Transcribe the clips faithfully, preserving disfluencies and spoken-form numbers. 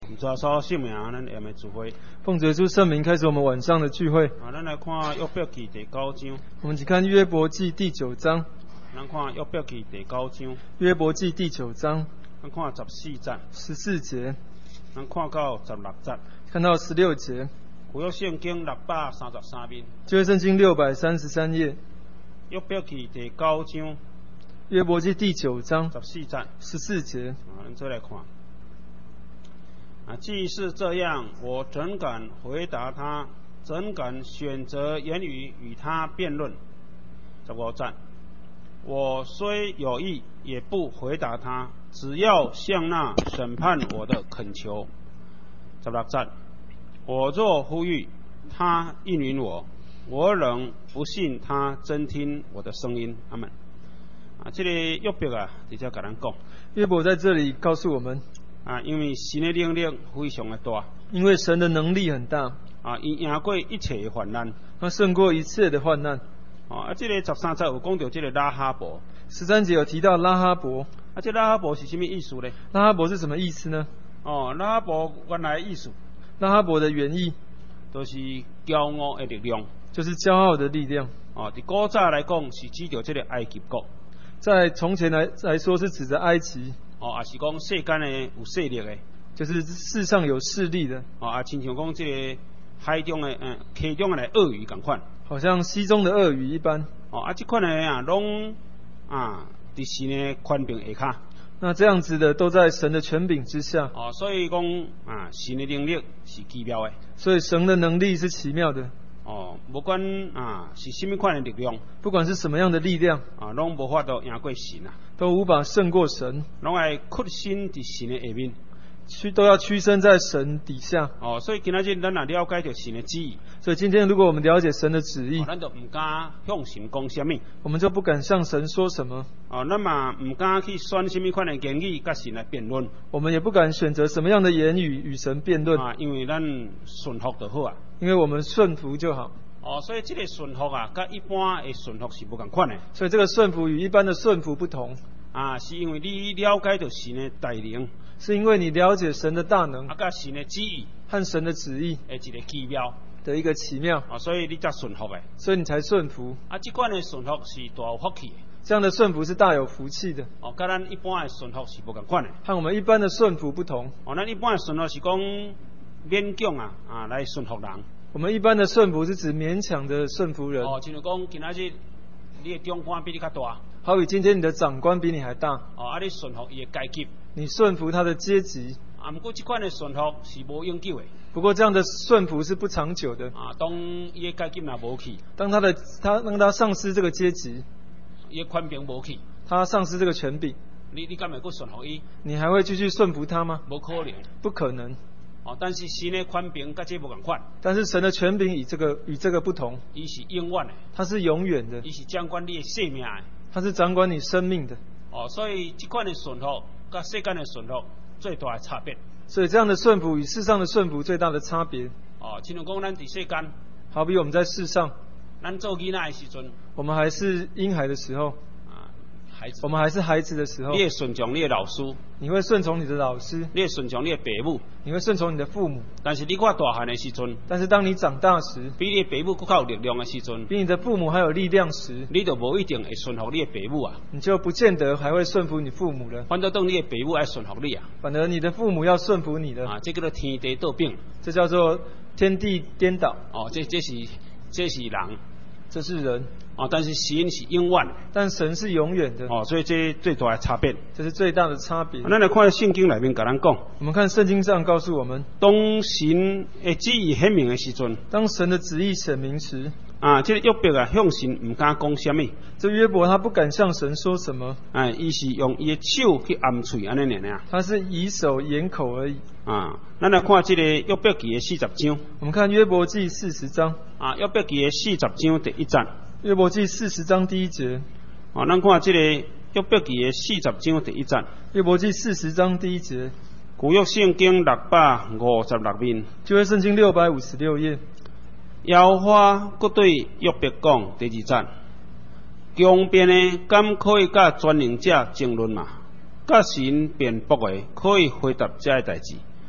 主耶稣圣名，咱下面聚会。 奉主耶稣圣名开始我们晚上的聚会。 啊，咱来看约伯记第九章。 我们只看约伯记第九章。 咱看约伯记第九章。 约伯记第九章。 咱看十四节。 十四节。 咱看到十六节。 看到十六节。 古约圣经六百三十三面。 旧约圣经六百三十三页。 约伯记第九章。 约伯记第九章。 十四节。 十四节。 啊，咱再来看。啊，既是这样，我怎敢回答他？怎敢选择言语与他辩论？十五节，我虽有意，也不回答他，只要向那审判我的恳求。十六节，我若呼吁，他应允我，我仍不信他真听我的声音。阿们。啊，这个约伯啊，直接跟咱讲。 约伯在这里告诉我们。 啊，因为神的能力非常的大， 因为神的能力很大。 啊，伊赢过一切的患难， 他胜过一切的患难。 啊，这个十三节有讲到这个拉哈伯。 十三节有提到拉哈伯。 啊，这拉哈伯是什么意思呢？ 拉哈伯是什么意思呢？ 哦，拉哈伯原来的意思， 拉哈伯的原意都是骄傲的力量， 就是骄傲的力量。 哦，在古早来讲是指着这个埃及国， 在从前来来说是指着埃及。 哦，也是讲世间的有势力的， 就是世上有势力的。 哦，啊，亲像讲这个海中的嗯，溪中的鳄鱼同款， 好像溪中的鳄鱼一般。 哦，啊，这款的啊，拢啊，伫神的权柄下骹。 那这样子的都在神的权柄之下。 哦，所以讲啊，神的能力是奇妙的。 所以神的能力是奇妙的。 哦，不管啊是什么款的力量， 不管是什么样的力量， 啊，拢无法度赢过神啊， 都无法胜过神， 拢爱屈身伫神的下面， 屈都要屈身在神底下。 哦，所以今仔日咱若了解到神的旨意， 所以今天如果我们了解神的旨意， 哦、咱就唔敢向神讲什么， 我们就不敢向神说什么。 哦，咱嘛唔敢去选什么款的言语，甲神来辩论。 我们也不敢选择什么样的言语与神辩论。 啊，因为咱顺服就好啊。 因为我们顺服就好。 哦，所以这个顺服啊，跟一般的顺服是不同款的。 所以这个顺服与一般的顺服不同。 啊，是因为你了解到神的带领， 是因为你了解神的大能， 啊，甲神的旨意和神的旨意的一个奇妙的一个奇妙。 啊，所以你才顺服的。 所以你才顺服。 啊，这款的顺服是大有福气的。 这样的顺服是大有福气的。 哦，跟咱一般的顺服是不同款的。 和我们一般的顺服不同。 哦，咱一般的顺服是讲勉强啊啊来顺服人。 我们一般的顺服是指勉强的顺服人。 哦，就像讲今仔日你的长官比你较大。 好比今天你的长官比你还大。 哦，啊你顺服伊的阶级。 你顺服他的阶级。 啊，不过这款的顺服是无永久的。 不过这样的顺服是不长久的。 啊，当伊的阶级若无去， 当他的他让他丧失这个阶级， 伊的权柄无去， 他丧失这个权柄， 你你敢会去顺服伊？ 你还会继续顺服他吗？ 无可能， 不可能。 哦，但是神的权柄甲这无共款。 但是神的权柄与这个与这个不同。 伊是永远的。 他是永远的。 伊是掌管你的生命的。 他是掌管你生命的。 哦，所以这款的顺服甲世间的顺服最大的差别。 所以这样的顺服与世上的顺服最大的差别。 哦，亲像讲咱伫世间， 好比我们在世上， 咱做囡仔的时阵， 我们还是婴孩的时候。 孩子， 我们还是孩子的时候， 你会顺从你的老师， 你会顺从你的老师， 你会顺从你的父母， 你会顺从你的父母。 但是你看大汉的时阵， 但是当你长大时， 比你的父母更较有力量的时阵， 比你的父母还有力量时， 你就无一定会顺服你的父母啊。 你就不见得还会顺服你父母了。 反倒当你的父母爱顺服你啊。 反而你的父母要顺服你的。 啊，这叫做天地倒变。 这叫做天地颠倒。 哦，这这是这是人。 这是人。 哦，但是神是永远的， 但神是永远的。 哦，所以这最大的差别， 这是最大的差别。 咱来看圣经里面甲咱讲， 我们看圣经上告诉我们， 当神的旨意显明的时阵， 当神的旨意显明时， 啊，这个约伯啊，向神唔敢讲什么。 这约伯他不敢向神说什么。 哎，伊是用伊的手去按嘴安尼尔尔。 他是以手掩口而已。 啊，咱来看这个约伯记的四十章。 我们看约伯记四十章。 啊，约伯记的四十章第一节。 约伯记四十章第一节。 啊，咱看这个约伯记的四十章第一节。 约伯记四十章第一节。 古约圣经六百五十六面。 旧约圣经六百五十六页。 耶和华佫对约伯讲第二节。强辩的敢可以甲专营者争论嘛？甲神辩驳的可以回答这个代志。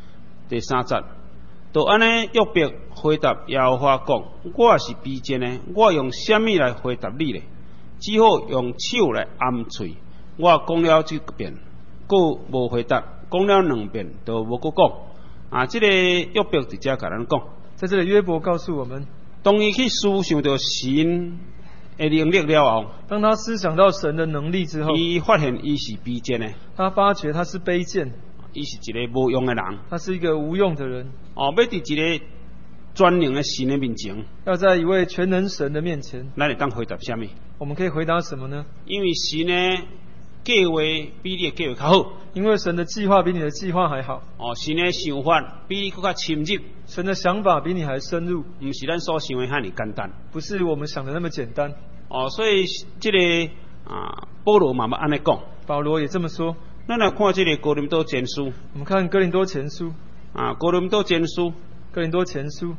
第三节，就安尼约伯回答耶和华讲：我也是卑贱的，我用什么来回答你呢？只好用手来按嘴。我讲了这遍，佫无回答；讲了两遍，都无佫讲。啊，这个约伯直接甲咱讲， 在这里约伯告诉我们， 当伊去思想到神的能力了后， 当他思想到神的能力之后， 伊发现伊是卑贱的， 他发觉他是卑贱， 伊是一个无用的人。 他是一个无用的人。 哦，要伫一个全能的神的面前， 要在一位全能神的面前， 咱会当回答什么？ 我们可以回答什么呢？ 因为神的计划比你的计划较好。 因为神的计划比你的计划还好。 哦，神的想法比你更加深入。 神的想法比你还深入， 不是咱所想的遐尼简单。 不是我们想的那么简单。 哦，所以这个啊，保罗嘛要安尼讲。 保罗也这么说。 咱来看这个哥林多前书。 我们看哥林多前书。 啊，哥林多前书。 哥林多前书。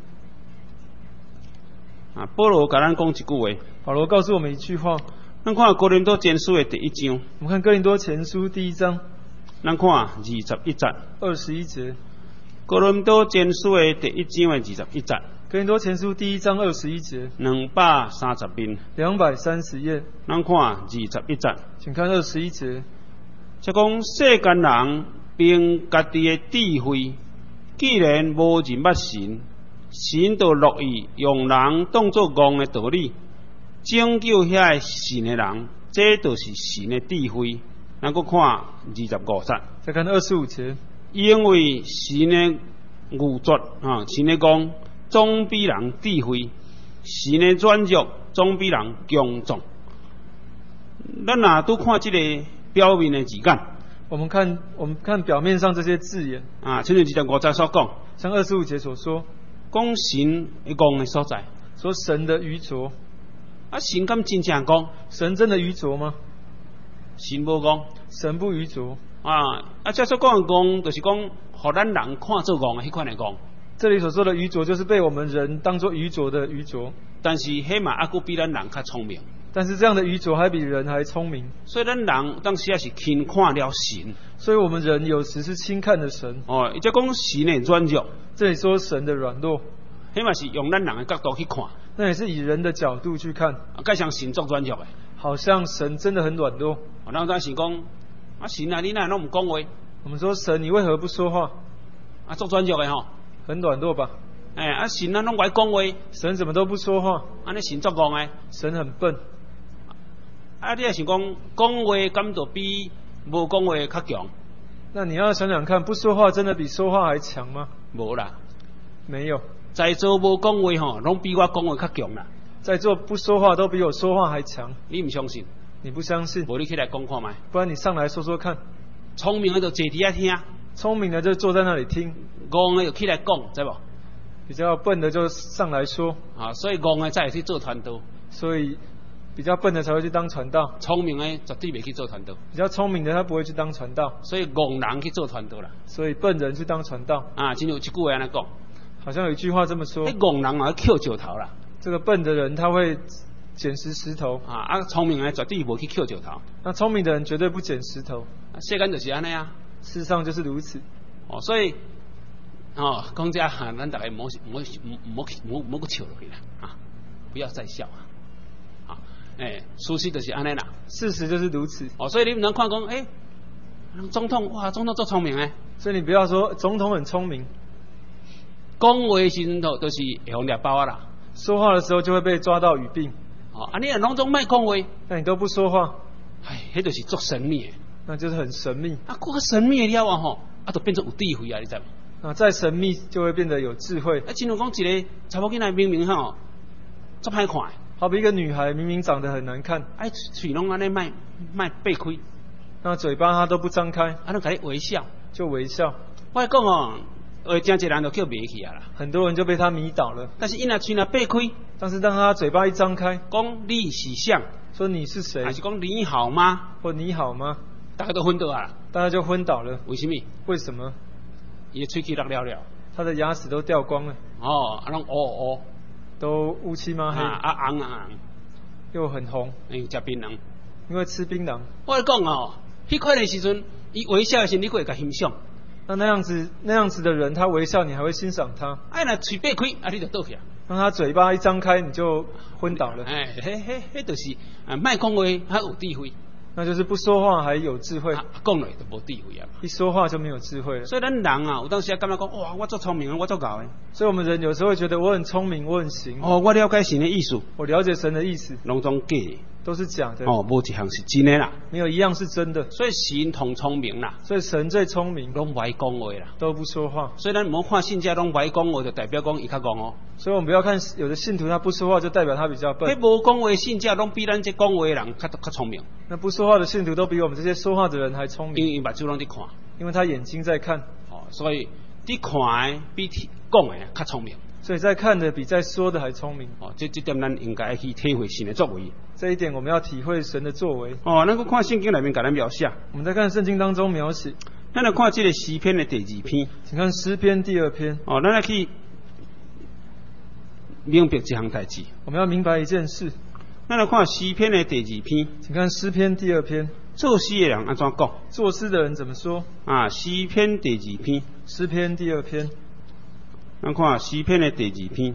啊，保罗甲咱讲一句话。 保罗告诉我们一句话。 咱看哥林多前书的第一章。 我们看哥林多前书第一章。 咱看二十一节。 二十一节。 哥林多前书的第一章的二十一节。 哥林多前书第一章二十一节。 两百三十面。 两百三十页。 咱看二十一节。 请看二十一节。 即讲世间人凭家己的智慧，既然无人捌神，神就乐意用人当作戆的道理，拯救遐个信的人，这就是神的智慧。咱搁看二十五节。 再看二十五节。 因为神的愚拙啊，神的讲总比人智慧，神的软弱总比人强壮。咱若拄看这个表面的字眼， 我们看我们看表面上这些字眼啊，亲像二十五节所讲， 像二十五节所说， 讲神的讲的所在， 说神的愚拙。 啊，神敢真正讲？ 神真的愚拙吗？ 神无讲， 神不愚拙。 啊，啊，这所讲的讲，就是讲，互咱人看做戆的迄款的讲。 这里所说的愚拙，就是被我们人当作愚拙的愚拙。 但是迄嘛，还佫比咱人较聪明。 但是这样的愚拙还比人还聪明。 所以咱人当时也是轻看了神。 所以我们人有时是轻看的神。 哦，伊即讲神的软弱。这里说神的软弱， 迄嘛是用咱人的角度去看。 那也是以人的角度去看。 啊，介像神作软弱的。 好像神真的很软弱。 哦，咱咱是讲，啊神啊，你哪拢唔讲话？ 我们说神，你为何不说话？ 啊，作软弱的吼。 很软弱吧？ 哎、欸，啊神啊，拢爱讲话。 神怎么都不说话？ 安尼神作戆的。 神很笨。 啊，你也是讲讲话，敢就比无讲话较强？ 那你要想想看，不说话真的比说话还强吗？ 无啦， 没有。 在座无讲话吼，拢比我讲话较强啦。 在座不说话都比我说话还强。 你唔相信？ 你不相信？ 无你起来讲看卖。 不然你上来说说看。 聪明的就坐伫遐听。 聪明的就坐在那里听。 戆的就起来讲，知无？ 比较笨的就上来说。 啊，所以戆的才会去做传道。 所以比较笨的才会去当传道。 聪明的绝对袂去做传道。 比较聪明的他不会去当传道。 所以戆人去做传道啦。 所以笨人去当传道。 啊，真有一句话安尼讲。 好像有一句话这么说。 迄戆人嘛去捡石头啦。 这个笨的人他会捡拾石头。 啊啊，聪明的绝对无去捡石头。 那聪明的人绝对不捡石头。 啊，世间就是安尼啊。 世上就是如此。 哦，所以哦，讲这哈，咱大家唔好唔好唔好唔好唔好笑落去啦啊！不要再笑啊！啊，哎、欸，事实就是安尼啦。 事实就是如此。 哦，所以你唔能看讲，哎、欸，总统哇，总统做聪明诶。 所以你不要说总统很聪明。 讲话时阵都都是会用掠包啊啦。 说话的时候就会被抓到语病。 哦，啊，你若拢总卖讲话， 那你都不说话， 哎，迄就是足神秘诶。 那就是很神秘。 啊，过个神秘了啊吼，啊，就变成有智慧啊，你知吗？ 啊，再神秘就会变得有智慧。 啊，正如讲一个查某囡仔明明吼，足歹看。 好比一个女孩明明长得很难看， 哎，嘴拢安尼卖卖闭开， 那嘴巴她都不张开， 啊，都甲你微笑， 就微笑。 我讲哦，呃，真侪人都叫迷去啊啦。 很多人就被她迷倒了。 但是伊若嘴若闭开， 但是当她嘴巴一张开， 讲你是谁？ 说你是谁？ 还是讲你好吗？ 或你好吗？ 大家都昏倒啊！ 大家就昏倒了。 为什么？ 为什么？ 伊的喙齿落了了， 他的牙齿都掉光了。 哦，啊，拢乌乌， 都乌漆嘛黑， 啊啊红啊， 又很红。 因为食槟榔， 因为吃槟榔。 我讲哦，迄款的时阵，伊微笑的时候，你会甲欣赏。 那那样子那样子的人，他微笑，你还会欣赏他？ 哎，那嘴闭开，啊，你就倒去啊。 当他嘴巴一张开，你就昏倒了。 哎，嘿嘿，迄就是啊，卖讲话还有智慧。 那就是不说话还有智慧， 讲落就无智慧啊。 一说话就没有智慧了。 所以咱人啊，有当时感觉讲，哇，我足聪明，我足搞诶。 所以我们人有时候会觉得我很聪明，我很行。 哦，我了解神的意思， 我了解神的意思， 拢总假的， 都是假的。 哦，无一项是真的啦。 没有一样是真的。 所以神同聪明啦。 所以神最聪明， 拢不爱讲话啦， 都不说话。 所以咱唔好看信家拢不爱讲话，就代表讲伊较戆哦。 所以我们不要看有的信徒他不说话，就代表他比较笨。 迄无讲话信家拢比咱这讲话的人较较聪明。 那不说话的信徒都比我们这些说话的人还聪明， 因为伊目睭拢伫看， 因为他眼睛在看。 哦，所以伫看的比讲的较聪明。 所以在看的比在说的还聪明。 哦，这这点咱应该去体会神的作为。 这一点我们要体会神的作为。 哦，咱个看圣经里面给咱描写。 我们在看圣经当中描写。 咱来看这个诗篇的第二篇。 请看诗篇第二篇。 哦，咱来去明白一项代志。 我们要明白一件事。 咱来看诗篇的第二篇。 请看诗篇第二篇。 作诗的人安怎讲？ 作诗的人怎么说？ 啊，诗篇第二篇。 诗篇第二篇。 咱看诗篇的第二篇。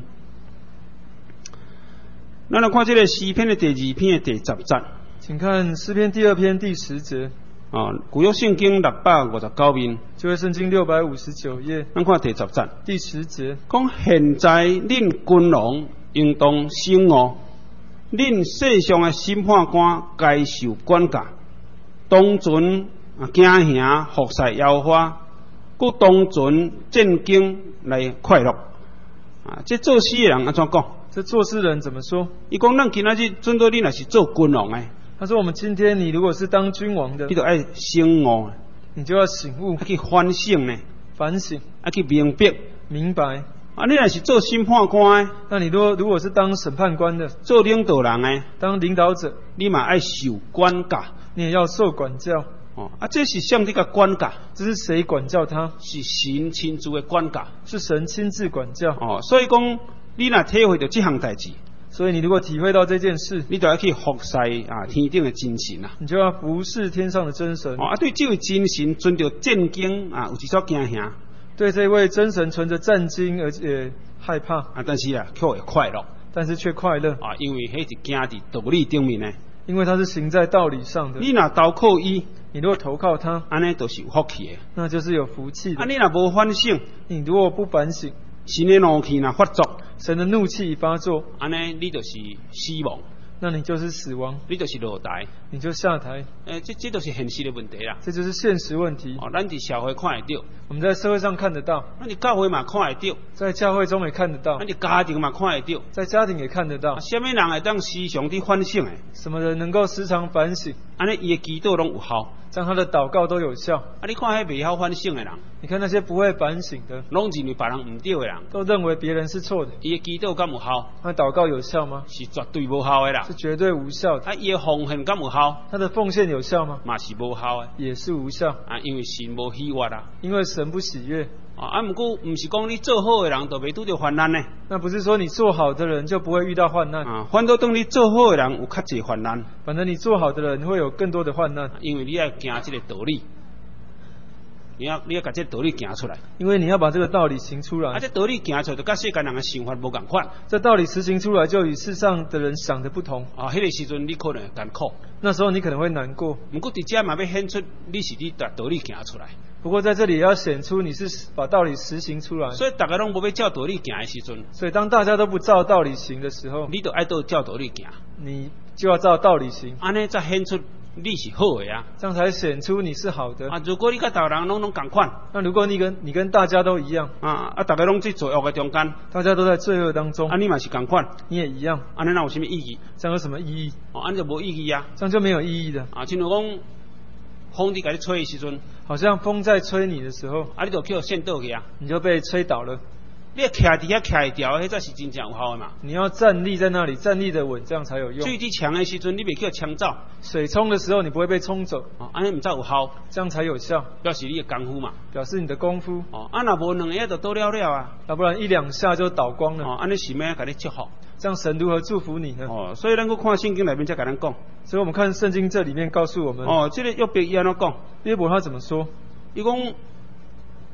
咱来看这个诗篇的第二篇的第十节。 请看诗篇第二篇第十节。 哦，旧约圣经六百五十九面。 旧约圣经六百五十九页。 咱看第十节。 第十节。 讲现在恁君王应当醒悟，恁世上的审判官该受管教，当存啊惊吓服侍耶和华，佮当存战兢来快乐。啊，这做事的人安怎讲？ 这做事人怎么说？ 伊讲咱今仔日准到你若是做君王的， 他说我们今天你如果是当君王的， 你就爱醒悟， 你就要醒悟， 要去反省呢， 反省， 要去明白， 明白。 啊，你若是做审判官的， 那你如果如果是当审判官的， 做领导人的， 当领导者， 你嘛爱受管教， 你也要受管教。 哦，啊，这是上帝的管教， 这是谁管教他？ 是神亲自的管教， 是神亲自管教。 哦，所以讲，你若体会到这项代志， 所以你如果体会到这件事， 你就要去服侍啊天顶的真神啊， 你就要服侍天上的真神。 哦，啊，对这位真神存着战兢啊，有一所惊吓。 对这位真神存着战兢，而且害怕啊，但是啊，却会快乐， 但是却快乐啊，因为迄是行伫道理顶面呢。 因为他是行在道理上的。 你若投靠伊， 你如果投靠他， 安尼都是有福气的， 那就是有福气的。 啊，你若无反省， 你如果不反省， 神的怒气若发作， 神的怒气一发作， 安尼你就是死亡。 那你就是死亡， 你就是落台， 你就下台。 诶，这这都是现实的问题啦。 这就是现实问题。 哦，咱伫社会看会到， 我们在社会上看得到， 咱伫教会嘛看会到， 在教会中也看得到， 咱伫家庭嘛看会到， 在家庭也看得到。 什么人会当时常伫反省诶？ 什么人能够时常反省？ 安尼伊的祈祷拢有效， 这样他的祷告都有效。 啊，你看迄袂晓反省的人， 你看那些不会反省的， 拢认为别人唔对的人， 都认为别人是错的。 伊的祈祷敢有效？ 他祷告有效吗？ 是绝对无效的啦， 是绝对无效的。 啊，伊的奉献敢有效？ 他的奉献有效吗？ 嘛是无效的， 也是无效。 啊，因为神无喜悦啦。 因为神不喜悦。 啊，啊，不过唔是讲你做好的人就袂拄着患难呢。 那不是说你做好的人就不会遇到患难啊，反倒当你做好的人有较济患难。 反正你做好的人会有更多的患难， 因为你要行这个道理，你要你要把这个道理行出来。 因为你要把这个道理行出来。 啊，这道理行出来，就跟世间人的想法无共款。 这道理实行出来，就与世上的人想的不同。 啊，迄、那个时阵你可能会艰苦。 那时候你可能会难过。 不过伫遮嘛要显出你是你把道理行出来。 不过在这里也要显出你是把道理实行出来。 所以大家拢无要照道理行的时阵， 所以当大家都不照道理行的时候， 你就爱都照道理行。 你就要照道理行。 安尼才显出你是好的啊。 这样才显出你是好的。 啊，如果你甲大人拢拢共款， 那如果你跟你跟大家都一样， 啊啊，大家拢在罪恶的中间， 大家都在罪恶当中， 啊，你嘛是共款， 你也一样， 安尼哪有什么意义？ 这样有什么意义？ 哦，安尼就无意义啊。 这样就没有意义的。 啊，亲像讲风伫甲你吹的时阵， 好像风在吹你的时候， 啊，你就叫先倒去啊， 你就被吹倒了。 你要徛伫遐徛一条，迄才是真正有效的嘛。 你要站立在那里，站立的稳，这样才有用。 水伫强的时阵，你袂叫枪走。 水冲的时候，你不会被冲走。 哦，安尼唔才有效， 这样才有效， 表示你的功夫嘛。 表示你的功夫。 哦，啊，若无两下就倒了了啊。 要不然一两下就倒光了。 哦，安尼是咩甲你祝福？ 这样神如何祝福你呢？ 哦，所以咱去看圣经里面才甲咱讲。 所以我们看圣经这里面告诉我们。 哦，这个约伯伊安怎讲？ 约伯他怎么说？ 伊讲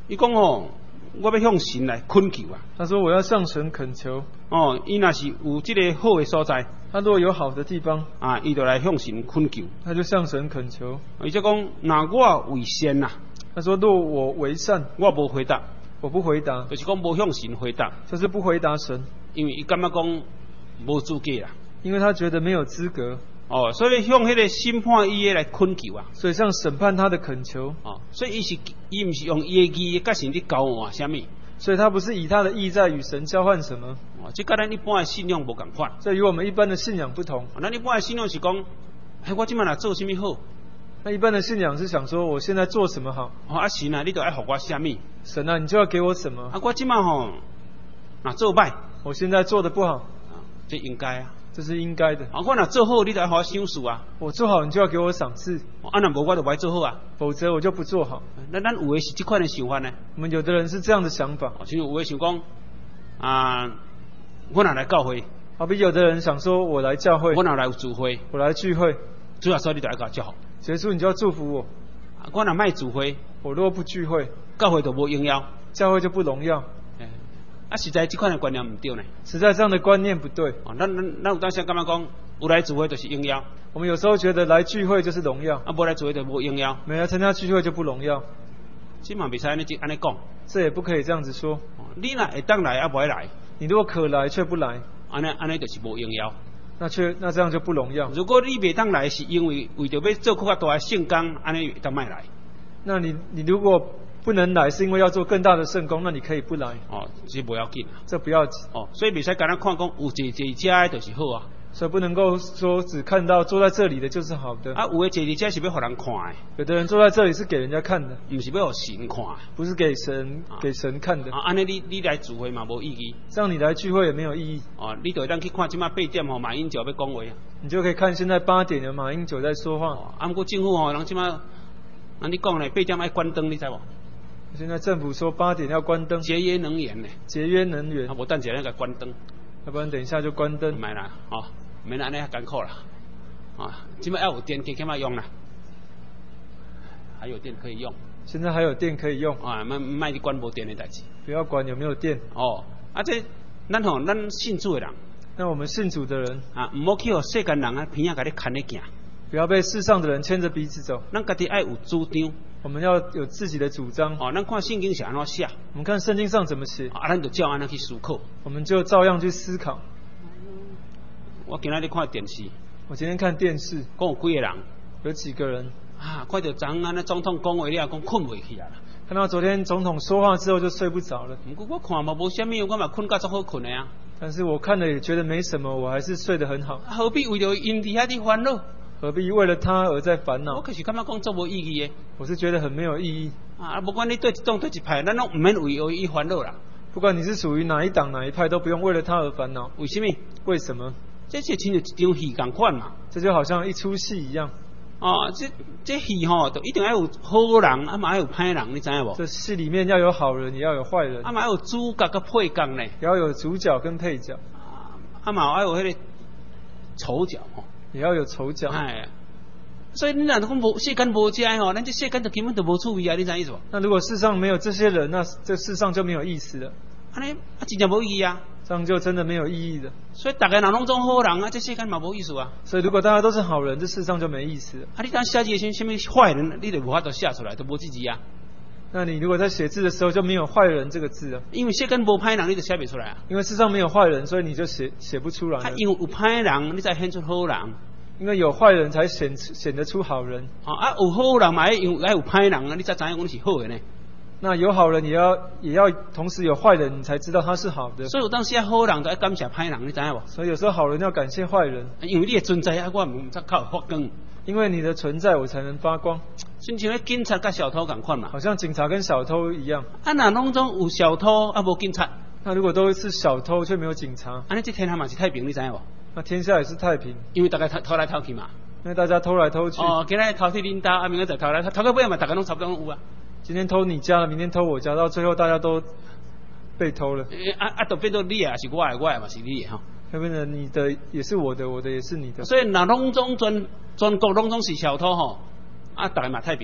伊讲哦，我要向神来恳求啊。 他说我要向神恳求。 哦，伊若是有这个好的所在， 他如果有好的地方啊，伊就来向神恳求。 他就向神恳求。 伊就讲，那我为善呐。 他说若我为善， 我无回答， 我不回答， 就是讲无向神回答， 就是不回答神， 因为伊感觉讲无资格啦。 因为他觉得没有资格。 哦，所以向迄个审判伊的来恳求啊。 所以向审判他的恳求。 哦，所以伊是伊毋是用伊的义甲神伫交换啥物。 所以他不是以他的意在与神交换什么。 哦，这跟咱一般的信仰无共款。 这与我们一般的信仰不同。 哦，咱一般的信仰是讲，哎，我即摆若做啥物好？ 那一般的信仰是想说，我现在做什么好？ 哦，啊神啊，你就爱互我啥物？ 神啊，你就要给我什么？ 啊，我即摆吼，若做歹， 我现在做的不好， 啊，这应该啊。 这是应该的。 啊，我若做好，你就爱互我赏识啊。 我做好，你就要给我赏赐。 啊，若无我就不爱做好啊。 否则我就不做好。 那咱有的是这款的想法呢。 我们有的人是这样的想法。 哦，像有的想讲，啊，我若来教会。 好比有的人想说，我来教会。 我若来有聚会。 我来聚会。 主要说你就爱甲我祝福。 结束你就要祝福我。 啊，我若卖聚会。 我若不聚会， 教会就无荣耀。 教会就不荣耀。 啊，实在这款的观念唔对呢。 实在这样的观念不对。 哦，咱咱咱有当时感觉讲，有来聚会就是荣耀。 我们有时候觉得来聚会就是荣耀。 啊，无来聚会就无荣耀。 没来参加聚会就不荣耀。 这嘛袂使安尼安尼讲。 这也不可以这样子说。 哦，你若会当来啊，无来。 你如果可来却不来， 安尼安尼就是无荣耀。 那却那这样就不荣耀。 如果你袂当来，是因为为着要做更加大的圣工，安尼当卖来。 那你你如果不能来，是因为要做更大的圣工，那你可以不来。 哦，这不要紧啊。 这不要紧。 哦，所以袂使干那看讲有坐坐遮的就是好啊。 所以不能够说只看到坐在这里的就是好的。 啊，有的坐伫遮是要互人看的。 有的人坐在这里是给人家看的， 不是要互神看的。 不是给神、啊、给神看的。 啊，安尼你你来聚会嘛无意义。 这样你来聚会也没有意义。 哦，你就当去看即马八点吼，马英九要讲话啊。 你就可以看现在八点有马英九在说话。 哦，啊，不过政府吼，人即马。啊！你讲咧，八点爱关灯，你知无？ 现在政府说八点要关灯， 节约能源呢。 节约能源。 啊，无等一下那个关灯， 要不然等一下就关灯。 唔系啦，哦，免安尼遐艰苦啦。啊，即摆要有电，可以起码用啦。还有电可以用。 现在还有电可以用。 啊，莫莫去管无电的代志。 不要管有没有电。 哦，啊这，咱吼，咱信主的人。 那我们信主的人啊，唔好去互世间人啊，偏啊甲你牵咧行。 不要被世上的人牵着鼻子走。 咱家己爱有主张。 我们要有自己的主张。 哦，咱看圣经是安怎写。 我们看圣经上怎么写。 啊，咱就照安尼去思考。 我们就照样去思考。 我今仔日看电视。 我今天看电视。 讲有几个人？ 有几个人？ 啊，看到昨安尼总统讲话了，讲困袂去啊。 看到昨天总统说话之后就睡不着了。 不过我看嘛无啥物，我嘛困甲足好困的啊。 但是我看了也觉得没什么，我还是睡得很好。 啊、何必为了因伫遐伫烦恼？ 何必为了他而在烦恼？ 我可是感觉讲足无意义的。 我是觉得很没有意义。 啊，不管你对一党对一派，咱拢唔免为而伊烦恼啦。 不管你是属于哪一党哪一派，都不用为了他而烦恼。 为什么？ 为什么？ 这是亲像一场戏共款嘛。 这就好像一出戏一样。 哦，这这戏吼，就一定要有好人，啊嘛要有歹人，你知影无？ 这戏里面要有好人，也要有坏人。 啊嘛要有主角跟配角呢。 也要有主角跟配角。 啊嘛要有迄个丑角吼。 也要有丑角。 哎。所以你若讲无世间无这吼，咱这世间就根本就无趣味啊！你知意思无？ 那如果世上没有这些人，那这世上就没有意思了。 安尼啊，真正无意义啊！ 这样就真的没有意义了。 所以大家若拢做好人啊，这世间嘛无意思啊。 所以如果大家都是好人，这世上就没意思了。 啊，你当写字些什么坏人，你就无法度写出来，都无自己啊。 那你如果在写字的时候就没有坏人这个字啊？ 因为世间无歹人，你就写不出来啊。 因为世上没有坏人，所以你就写写不出来。 啊，因为有歹人，你才显出好人。 因为有坏人才显显得出好人。 啊，啊有好人嘛，因为有歹人啊，你才知影讲是好的呢。 那有好人也要也要同时有坏人，你才知道他是好的。 所以有当时好人就要感谢歹人，你知影无？ 所以有时候好人要感谢坏人。 因为你的存在啊，我唔则靠发光。 因为你的存在，我才能发光。 亲像咧警察甲小偷共款嘛。 好像警察跟小偷一样。 啊，若拢总有小偷啊，无警察。 那如果都是小偷却没有警察， 安尼这天下嘛是太平，你知影无？ 那天下也是太平。 因为大家偷偷来偷去嘛。 因为大家偷来偷去。 哦，今日偷去恁家，啊，明仔再偷来，偷到尾嘛，大家拢差不多有啊。 今天偷你家了，明天偷我家，到最后大家都被偷了。 欸、啊啊，都变做你啊，是我的，我的嘛是你的哈。 要变成你的也是我的，我的也是你的。 所以若拢总全全国拢总是小偷吼，啊，大家嘛太平。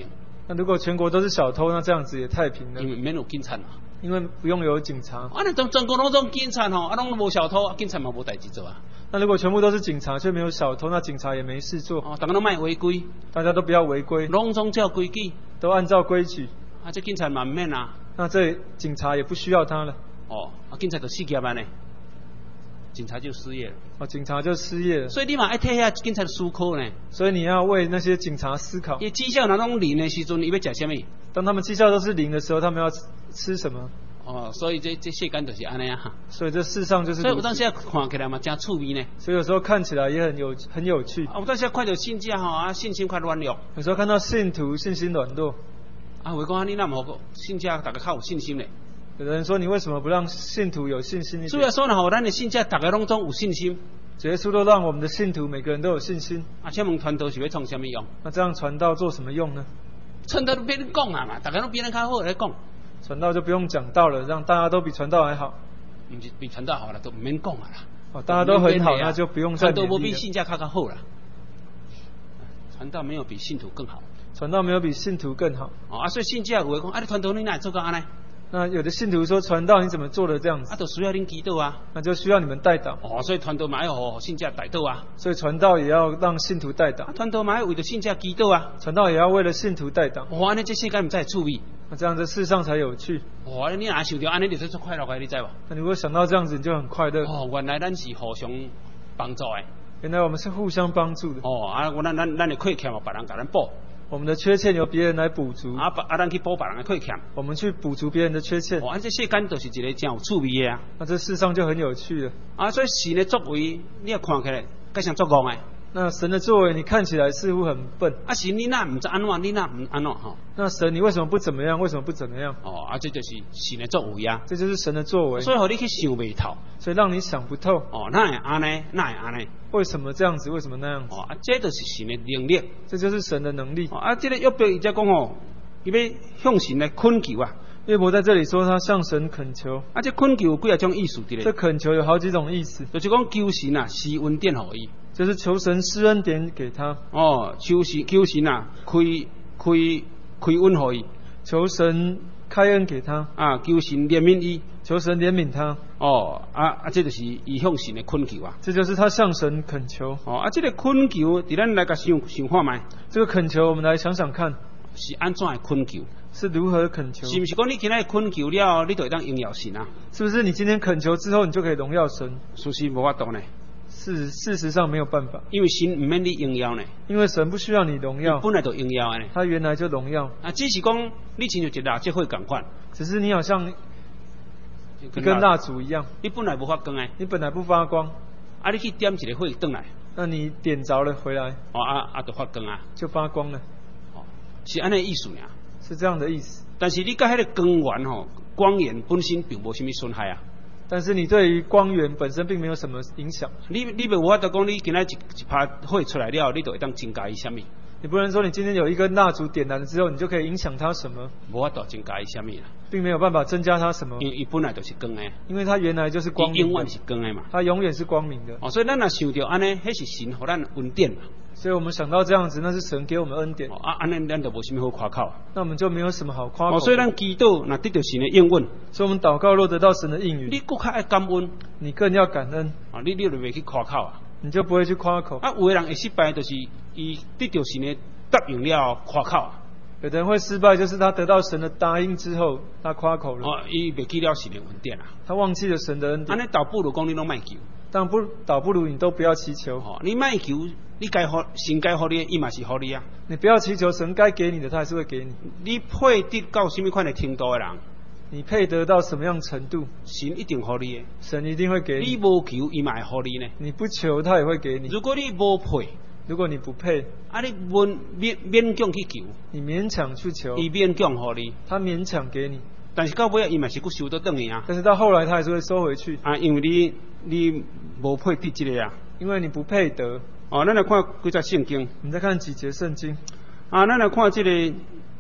那如果全国都是小偷，那这样子也太平了， 因为免有警察嘛。 因为不用有警察。 啊，那全全国拢种警察吼，啊，拢无小偷，警察嘛无代志做啊。 那如果全部都是警察，却没有小偷，那警察也没事做。 哦，大家都卖违规， 大家都不要违规， 拢总照规矩， 都按照规矩。 啊，这警察嘛唔免啊。 那这警察也不需要他了。 哦，啊，警察就失业了呢，警察就失业了。 哦，警察就失业了。 所以你嘛爱替遐警察思考呢。 所以你要为那些警察思考。 伊绩效若拢零的时阵，伊要食什么？ 当他们绩效都是零的时候，他们要吃什么？ 哦，所以这这世间就是安尼啊。 所以这世上就是。 所以有当时看起来嘛，真趣味呢。 所以有时候看起来也很有很有趣。 啊，有当时看到信者吼啊，信心快软弱。 有时候看到信徒信心软弱。 啊，为讲你那么信者大家较有信心嘞。 有人说你为什么不让信徒有信心一点？ 主要说呢，吼，咱的信者大家拢总有信心。 主耶稣都让我们的信徒每个人都有信心。 啊，请问传道是要创什么用？ 那这样传道做什么用呢？ 传道都别人讲啊嘛，大家都比人较好来讲。 传道就不用讲道了，让大家都比传道还好。 唔是比传道好了，都唔免讲啊啦。 哦，大家都很好，那就不用再勉励了。 传道无比信者较较好啦。传道没有比信徒更好。 传道没有比信徒更好。 哦，啊，所以信者有会讲，啊，你传道你哪会做到安尼？ 那有的信徒说传道你怎么做的这样子？ 啊，都需要恁祈祷啊。 那就需要你们带导。 哦，所以传道嘛要互信者带导啊。 所以传道也要让信徒带导。 啊，传道嘛要为着信者祈祷啊。 传道也要为了信徒带导。 哦，安尼这世界唔再趣味。 那这样这世上才有趣。 哦，你若想到安尼，你就做快乐的，你知无？ 那如果想到这样子，你就很快乐。 哦，原来咱是互相帮助的。 原来我们是互相帮助的。 哦，啊，我咱咱咱的亏欠嘛，别人甲咱补。 我们的缺欠由别人来补足。 啊，啊，咱去补别人的亏欠。 我们去补足别人的缺欠。 哦，啊，这世间就是一个真有趣味的啊。 那这世上就很有趣了。 啊，所以神的作为，你也看起来，该像作戆的。 那神的作为，你看起来似乎很笨。 啊，神你那唔知安怎，你那唔安怎哈？ 那神你为什么不怎么样？为什么不怎么样？ 哦，啊，这就是神的作为啊。 这就是神的作为。 所以，互你去想袂透。 所以让你想不透。 哦，那会安尼，那会安尼。 为什么这样子？为什么那样子？ 哦，啊，这就是神的能力。 这就是神的能力。 哦，啊，这个约伯伊在讲哦，伊要向神来恳求啊。 约伯在这里说他向神恳求。 啊，这恳求有几啊种意思伫咧？ 这恳求有好几种意思。 就是讲求神啊，施恩典互伊。 就是求神施恩典给他。 哦，求神求神啊，开开开恩互伊。 求神开恩给他。 啊，求神怜悯伊。 求神怜悯他。 哦，啊啊，这就是伊向神的恳求啊。 这就是他向神恳求。 哦，啊，这个恳求，伫咱来甲想想看觅。 这个恳求，我们来想想看， 是安怎的恳求？ 是如何恳求？ 是不是讲你今仔恳求了，你就会当荣耀神啊？ 是不是你今天恳求之后，你就可以荣耀神？ 是不是无法度呢？ 事事实上没有办法， 因为神唔免你荣耀呢。 因为神不需要你荣耀， 本来就荣耀的呢。 他原来就荣耀。 啊，只是讲你亲像一蜡烛火共款， 只是你好像一根蜡烛一样， 你本来无发光诶， 你本来不发光， 啊，你去点一个火转来， 那你点着了回来， 哦啊啊，就发光啊， 就发光了。 哦，是安尼意思呀， 是这样的意思。 但是你甲迄个光源吼，光源本身并无什么损害啊。 但是你对于光源本身并没有什么影响。 你你无法度讲，你今仔一一拍火出来了，你就会当增加伊什么？ 你不能说你今天有一根蜡烛点燃了之后，你就可以影响它什么？ 无法度增加伊什么啦， 并没有办法增加它什么。 因为伊本来就是光诶， 因为它原来就是光明的， 永远是光诶嘛。 它永远是光明的。 哦，所以咱若想到安尼，迄是神互咱恩典嘛。 所以我们想到这样子，那是神给我们恩典。 哦、啊，安尼咱就无什么好夸口。 那我们就没有什么好夸口。 哦，所以咱祈祷若得到神的应允， 所以我们祷告若得到神的应允， 你更较爱感恩， 你更要感恩。 啊，你你就袂去夸口啊， 你就不会去夸口。 啊，有的人会失败，就是伊得到神的答应了夸口啊。 有的人会失败，就是他得到神的答应之后，他夸口了。 哦，伊袂记了神的恩典啊， 他忘记了神的恩典。 安尼倒不如讲你拢莫求。 但不倒不如你都不要祈求。 哦，你莫求，你该好神该好你，伊嘛是好你啊。 你不要祈求神该给你的，他还是会给你。 你配得到什么款的程度的人， 你配得到什么样程度， 神一定好你的。 神一定会给你。 你无求，伊嘛会好你呢。 你不求，他也会给你。 如果你无配， 如果你不配， 啊，你勉勉勉强去求， 你勉强去求， 伊勉强好你， 他勉强给你。 但是到尾伊嘛是佫收得等去啊。 但是到后来他还是会收回去。 啊，因为你你无配得这个啊。 因为你不配得。 哦，咱来看几节圣经。 你再看几节圣经。 啊，咱来看这个，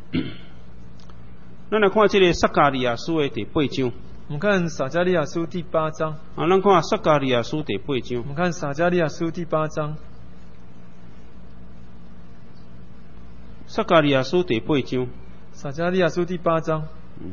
咱来看这个撒迦利亚书的第八章。 我们看撒迦利亚书第八章。 啊，咱看撒迦利亚书第八章。 我们看撒迦利亚书第八章。 撒迦利亚书第八章。 撒迦利亚书第八章。 嗯。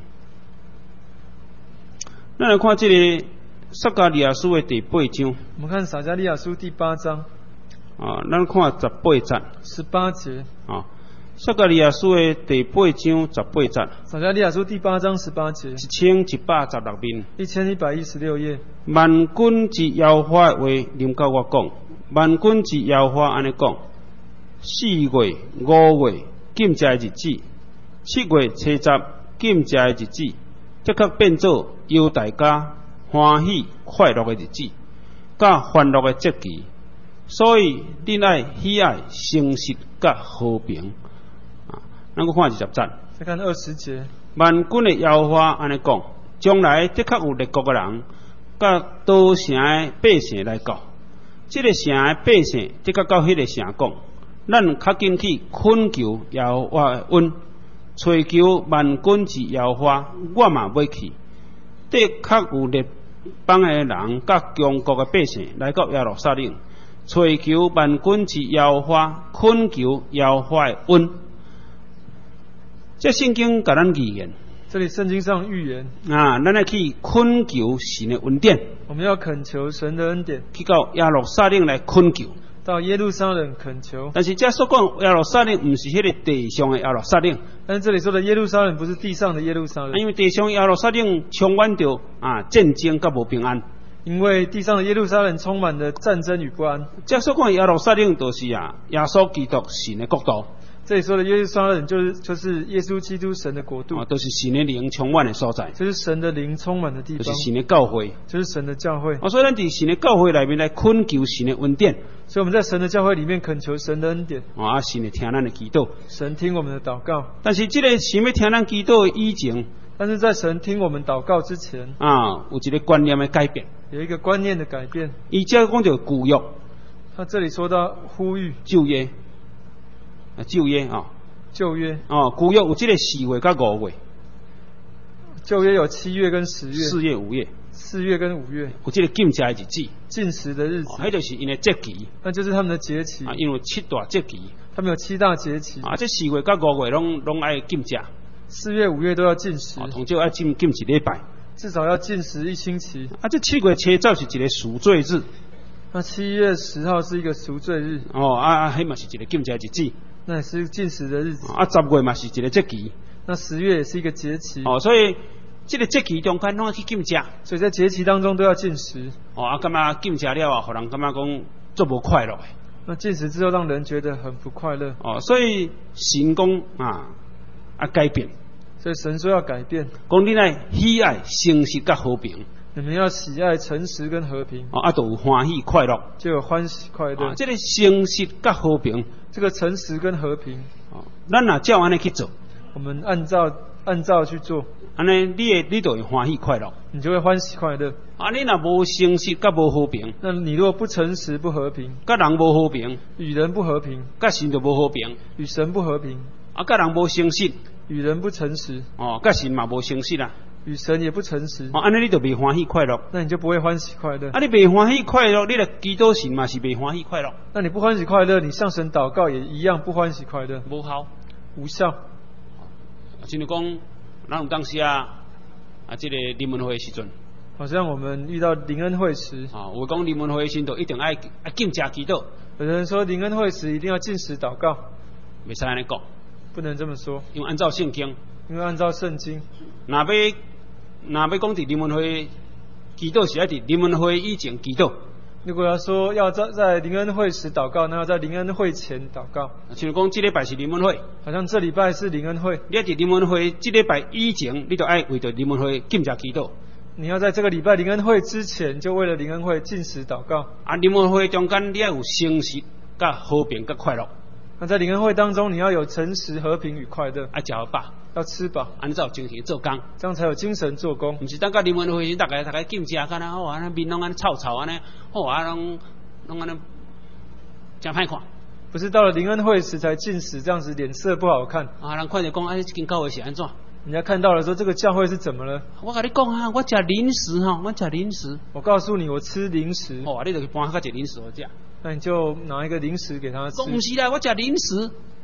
咱来看这个撒迦利亚书的第八章。 我们看撒迦利亚书第八章。 啊，咱看十八节。 十八节。 啊，撒迦利亚书的第八章十八节。 撒迦利亚书第八章十八节。 一千一百十六面。 一千一百一十六页。 万军之耶和华的话临到我讲，万军之耶和华安尼讲：四月、五月禁食的日子，七月初十禁食的日子，即刻变做犹大家欢喜快乐的日子，甲欢乐的节期。所以你爱喜爱诚实甲和平。啊，咱搁看二十节。 再看二十节。 万军的耶和华安尼讲：将来的确有列国的人，甲岛城的百姓来告。这个城的百姓，即个到迄个城讲，咱较紧去恳求耶和华的恩，祈求万军之耶和华，我嘛要去。的确有列邦的人，甲强国的百姓来到耶路撒冷。祈求万军之耶和华，恳求耶和华的恩。这圣经甲咱预言， 这里圣经上预言啊，咱来去恳求神的恩典。 我们要恳求神的恩典， 去到耶路撒冷来恳求。 到耶路撒冷恳求。 但是这所讲耶路撒冷，不是迄个地上的耶路撒冷。 但是这里说的耶路撒冷，不是地上的耶路撒冷。 因为地上耶路撒冷充满着啊战争甲无平安。 因为地上的耶路撒冷充满了战争与不安。 这所讲耶路撒冷，就是啊耶稣基督神的国度。 这里说的耶路撒冷，就是就是耶稣基督神的国度。 啊，都、就是神的灵充满的所在。 就是神的灵充满的地方。 就是神的教会。 就是神的教会。 啊，所以咱伫神的教会内面来恳求神的恩典。 所以我们在神的教会里面恳求神的恩典。 啊，神会听咱的祈祷。 神听我们的祷告。 但是这个神要听咱祈祷的以前， 但是在神听我们祷告之前， 啊，有一个观念的改变。 有一个观念的改变。 伊这讲到旧约。 他这里说到呼吁旧约。啊，旧约啊。 旧约哦，旧约有这个四月甲五月。 旧约有七月跟十月。 四月、五月。 四月跟五月。 有这个禁食的日子。 禁食的日子。 迄、哦、就是因的节期。 那就是他们的节期。 啊，因为七大节期。 他们有七大节期。 啊，这四月甲五月拢拢爱禁食。 四月、五月都要禁食。 啊，同少要禁禁一礼拜。 至少要禁食一星期。 啊，这七月初十是一个赎罪日。 那七月十号是一个赎罪日。 哦，啊啊，迄嘛是一个禁食日子。 那也是禁食的日子。 啊，十月嘛是一个节期。 那十月也是一个节期。 哦，所以这个节期中间拢要去禁食。 所以在节期当中都要禁食。 哦，啊，感觉禁食了啊，互人感觉讲做无快乐的。 那禁食之后让人觉得很不快乐。 哦，所以神讲啊啊改变。 所以神说要改变。 讲你来喜爱诚实甲和平。 你们要喜爱诚实跟和平。 啊，啊，就有欢喜快乐。 就有欢喜快乐。 啊，这个诚实甲和平。 这个诚实跟和平， 哦，咱若照安尼去做， 我们按照按照去做， 安尼你会你就会欢喜快乐， 你就会欢喜快乐。 啊，你若无诚实甲无和平， 那你如果不诚实不和平， 甲人无和平， 与人不和平， 甲神就无和平， 与神不和平， 啊，甲人无诚实， 与人不诚实， 哦，甲神嘛无诚实啦。 与神也不诚实， 哦，安尼你就未欢喜快乐， 那你就不会欢喜快乐。 啊，你未欢喜快乐，你来祈祷神嘛是未欢喜快乐。 那你不欢喜快乐，你向神祷告也一样不欢喜快乐， 无效， 无效。 亲像讲，咱有当时啊，啊，这个灵恩会时阵， 好像我们遇到灵恩会时， 啊，有讲灵恩会时就一定爱爱禁食祈祷。 有人说灵恩会时一定要禁食祷告， 袂使安尼讲， 不能这么说， 因为按照圣经， 因为按照圣经， 若要若要讲伫灵恩会祈祷，是爱伫灵恩会以前祈祷。 如果要说要在在灵恩会时祷告，那要在灵恩会前祷告。 像讲这礼拜是灵恩会， 好像这礼拜是灵恩会， 你要伫灵恩会这礼拜以前，你就爱为着灵恩会禁食祈祷。 你要在这个礼拜灵恩会之前，就为了灵恩会禁食祷告。 啊，灵恩会中间你要有诚实、甲和平、甲快乐。 那在灵恩会当中，你要有诚实、和平与快乐。 爱食饱， 要吃饱， 安尼才有精神做工， 这样才有精神做工。 毋是等到灵恩会时，大家大家禁食，干那好啊，面拢安尼臭臭安尼，好啊，拢拢安尼真歹看。 不是到了灵恩会时才禁食，这样子脸色不好看。 啊，人看着讲，啊，这间教会是安怎？ 人家看到了说这个教会是怎么了？ 我跟你讲啊，我食零食哈，我食零食。 我告诉你，我吃零食。 哦，你就去搬个一零食我食。 那你就拿一个零食给他吃。 讲不是啦，我食零食。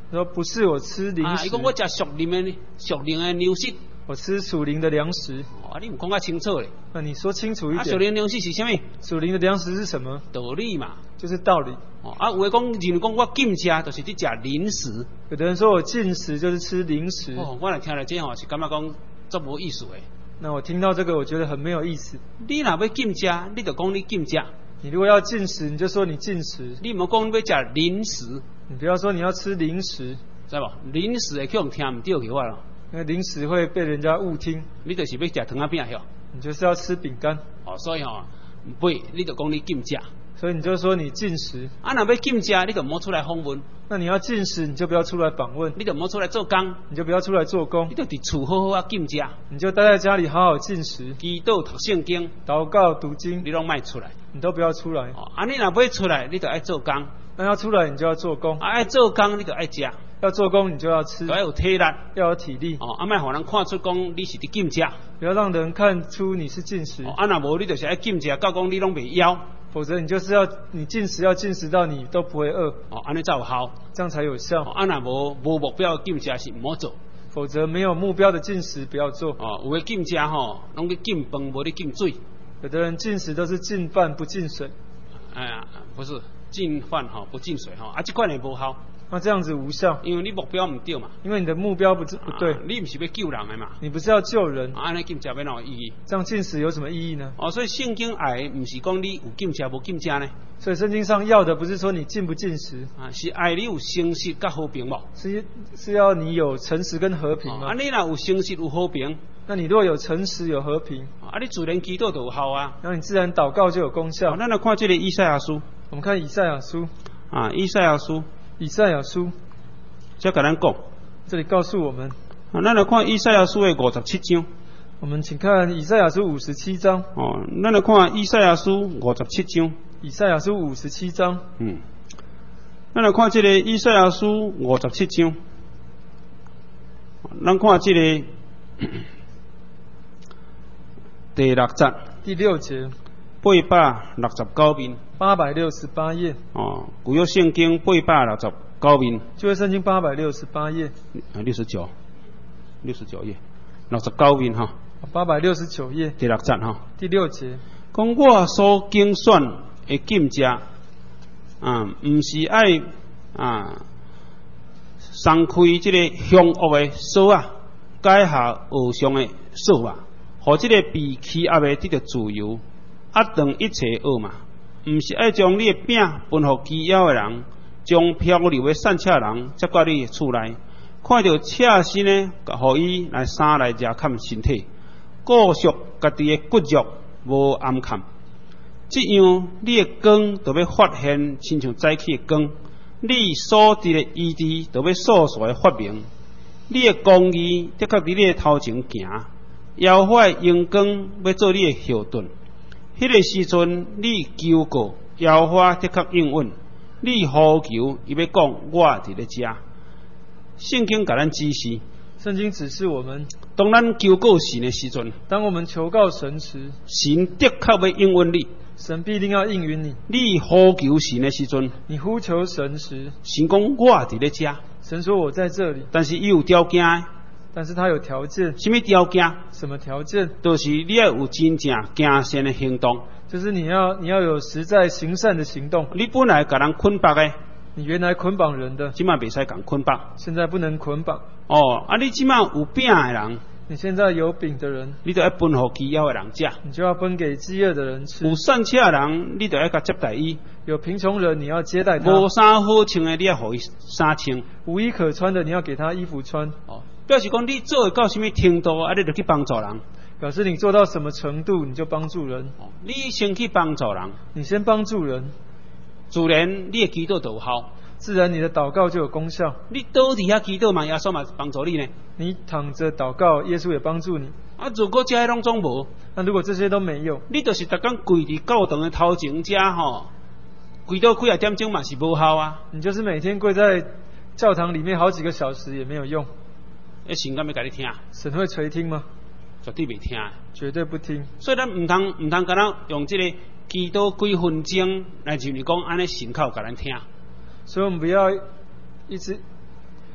说不是我吃零啊， 食， 伊讲我食属灵的属灵的粮食。 我吃属灵的粮食。 啊，你唔讲较清楚咧？ 那你说清楚一啊，属点， 灵粮食是啥物？ 属灵的粮食是什么？ 道理嘛。 就是道理。 哦，啊，有诶讲，认为讲我禁食，就是伫食零食。 有的人说我进食就是吃零食。 哦，我来听了这吼是感觉讲足无意思诶。 那我听到这个，我觉得很没有意思。 你若要禁食，你就讲你禁食。 你如果要进食，你就说你进食。 你莫讲你要食零食。 你不要说你要吃零食， 知无？零食会叫人听唔对去我咯。 因为零食会被人家误听。 你就是要食糖仔饼哟。 你就是要吃饼干。 哦，所以吼，不，你就讲你禁食。 所以你就说你进食。 啊，若要禁食，你就莫出来访问。 那你要进食，你就不要出来访问。 你就莫出来做工。 你就不要出来做工。 你就伫厝好好啊禁食。 你就待在家里好好进食。 祈祷读圣经。 祷告读经。 你拢莫出来。 你都不要出来。 哦，啊，你若要出来，你就爱做工。 那要出来，你就要做工。 啊，爱做工，你就爱食。 要做工，你就要吃。 要有体力。 要有体力。 哦，啊，莫互人看出讲你是伫禁食。 不要让人看出你是进食。 哦，啊，若无你就是爱禁食，到讲你拢袂枵。 否则你就是要你进食要进食到你都不会饿。 哦，安尼才有效。 这样才有效。 哦，啊，若无无目标禁食是唔好做。 否则没有目标的进食不要做。 哦，有诶禁食吼，拢去禁饭，无咧禁水。 有的人进食都是进饭不进水。 哎呀，不是进饭吼不进水吼，啊，这款也无效。 那这样子无效， 因为你目标唔对嘛。 因为你的目标不不对、 啊，你唔是要救人的嘛。 你不是要救人。 安尼禁食要哪有意义？ 这样进食有什么意义呢？ 哦，所以圣经爱唔是讲你有禁食无禁食呢？ 所以圣经上要的不是说你进不进食， 啊，是爱你有诚实甲和平无？ 是是要你有诚实跟和平吗？ 啊，你若有诚实有和平， 那你如果有诚实有和平， 啊，你自然祈祷就有效啊。 然后你自然祷告就有功效。 啊，咱来看这个以赛亚书。 我们看以赛亚书。 啊，以赛亚书。 以赛亚书。 再甲咱讲。 这里告诉我们。 啊，咱来看以赛亚书的五十七章。 我们请看以赛亚书五十七章。 哦，咱来看以赛亚书五十七章。 以赛亚书五十七章。 嗯。咱来看这个以赛亚书五十七章。咱看这个第六节。 第六节。 八百六十九面。 八百六十八页。 哦，古约圣经八百六十九面。 旧约圣经八百六十八页。 啊，六十九，六十九页，六十九面哈。 八百六十九页。 第六节哈。 第六节。 讲我所竞选的禁食，啊，唔是爱啊，松开这个凶恶的锁啊，解下恶上的锁啊，互这个被欺压的得到自由，压断一切恶嘛。唔是爱将你的饼分互饥枵的人，将漂流的散车人接到你的厝内，看到赤身呢，互伊来衫来遮看身体，顾惜家己的骨肉。无暗看，这样你的光就要发现，亲像早起的光；你所得的医治就要速速的发明。你的公义的确伫你的头前行，妖怪的阳光要做你的后盾。迄个时阵，你求告妖怪的确应允，你呼求伊要讲我伫咧遮。圣经甲咱指示。 圣经指示我们， 当咱求告神的时阵， 当我们求告神时， 神的确要应允你， 神必定要应允你。 你呼求神的时阵， 你呼求神时， 神讲我伫咧遮， 神说我在这里， 但是伊有条件， 但是他有条件。 什么条件？ 什么条件？ 就是你要有真正行善的行动， 就是你要你要有实在行善的行动。 你本来甲人捆绑的， 你原来捆绑人的， 即马袂使共捆绑， 现在不能捆绑。 哦，啊！你即马有饼的人， 你现在有饼的人， 你就要分互饥枵的人食； 你就要分给饥饿的人吃。 有散车的人，你就要甲接待伊； 有贫穷人，你要接待他； 无衫好穿的，你要互伊衫穿； 无衣可穿的，你要给他衣服穿。 哦，表示讲你做会到什么程度，啊，你就去帮助人。 表示你做到什么程度，你就帮助人。 哦，你先去帮助人， 你先帮助人， 自然你的祈祷就有效。 自然你的祷告就有功效。 你倒伫遐祈祷嘛，耶稣嘛帮助你呢。 你躺着祷告，耶稣也帮助你。 啊，如果这些拢总无， 那如果这些都没有， 你就是逐天跪伫教堂的头前遮吼，跪到几啊点钟嘛是无效啊。 你就是每天跪在教堂里面好几个小时也没有用。 诶，神敢要甲你听？ 神会垂听吗？ 绝对袂听， 绝对不听。 所以咱唔通唔通，敢若用这个祈祷几分钟来就是讲安尼神靠甲咱听。 所以我们不要一直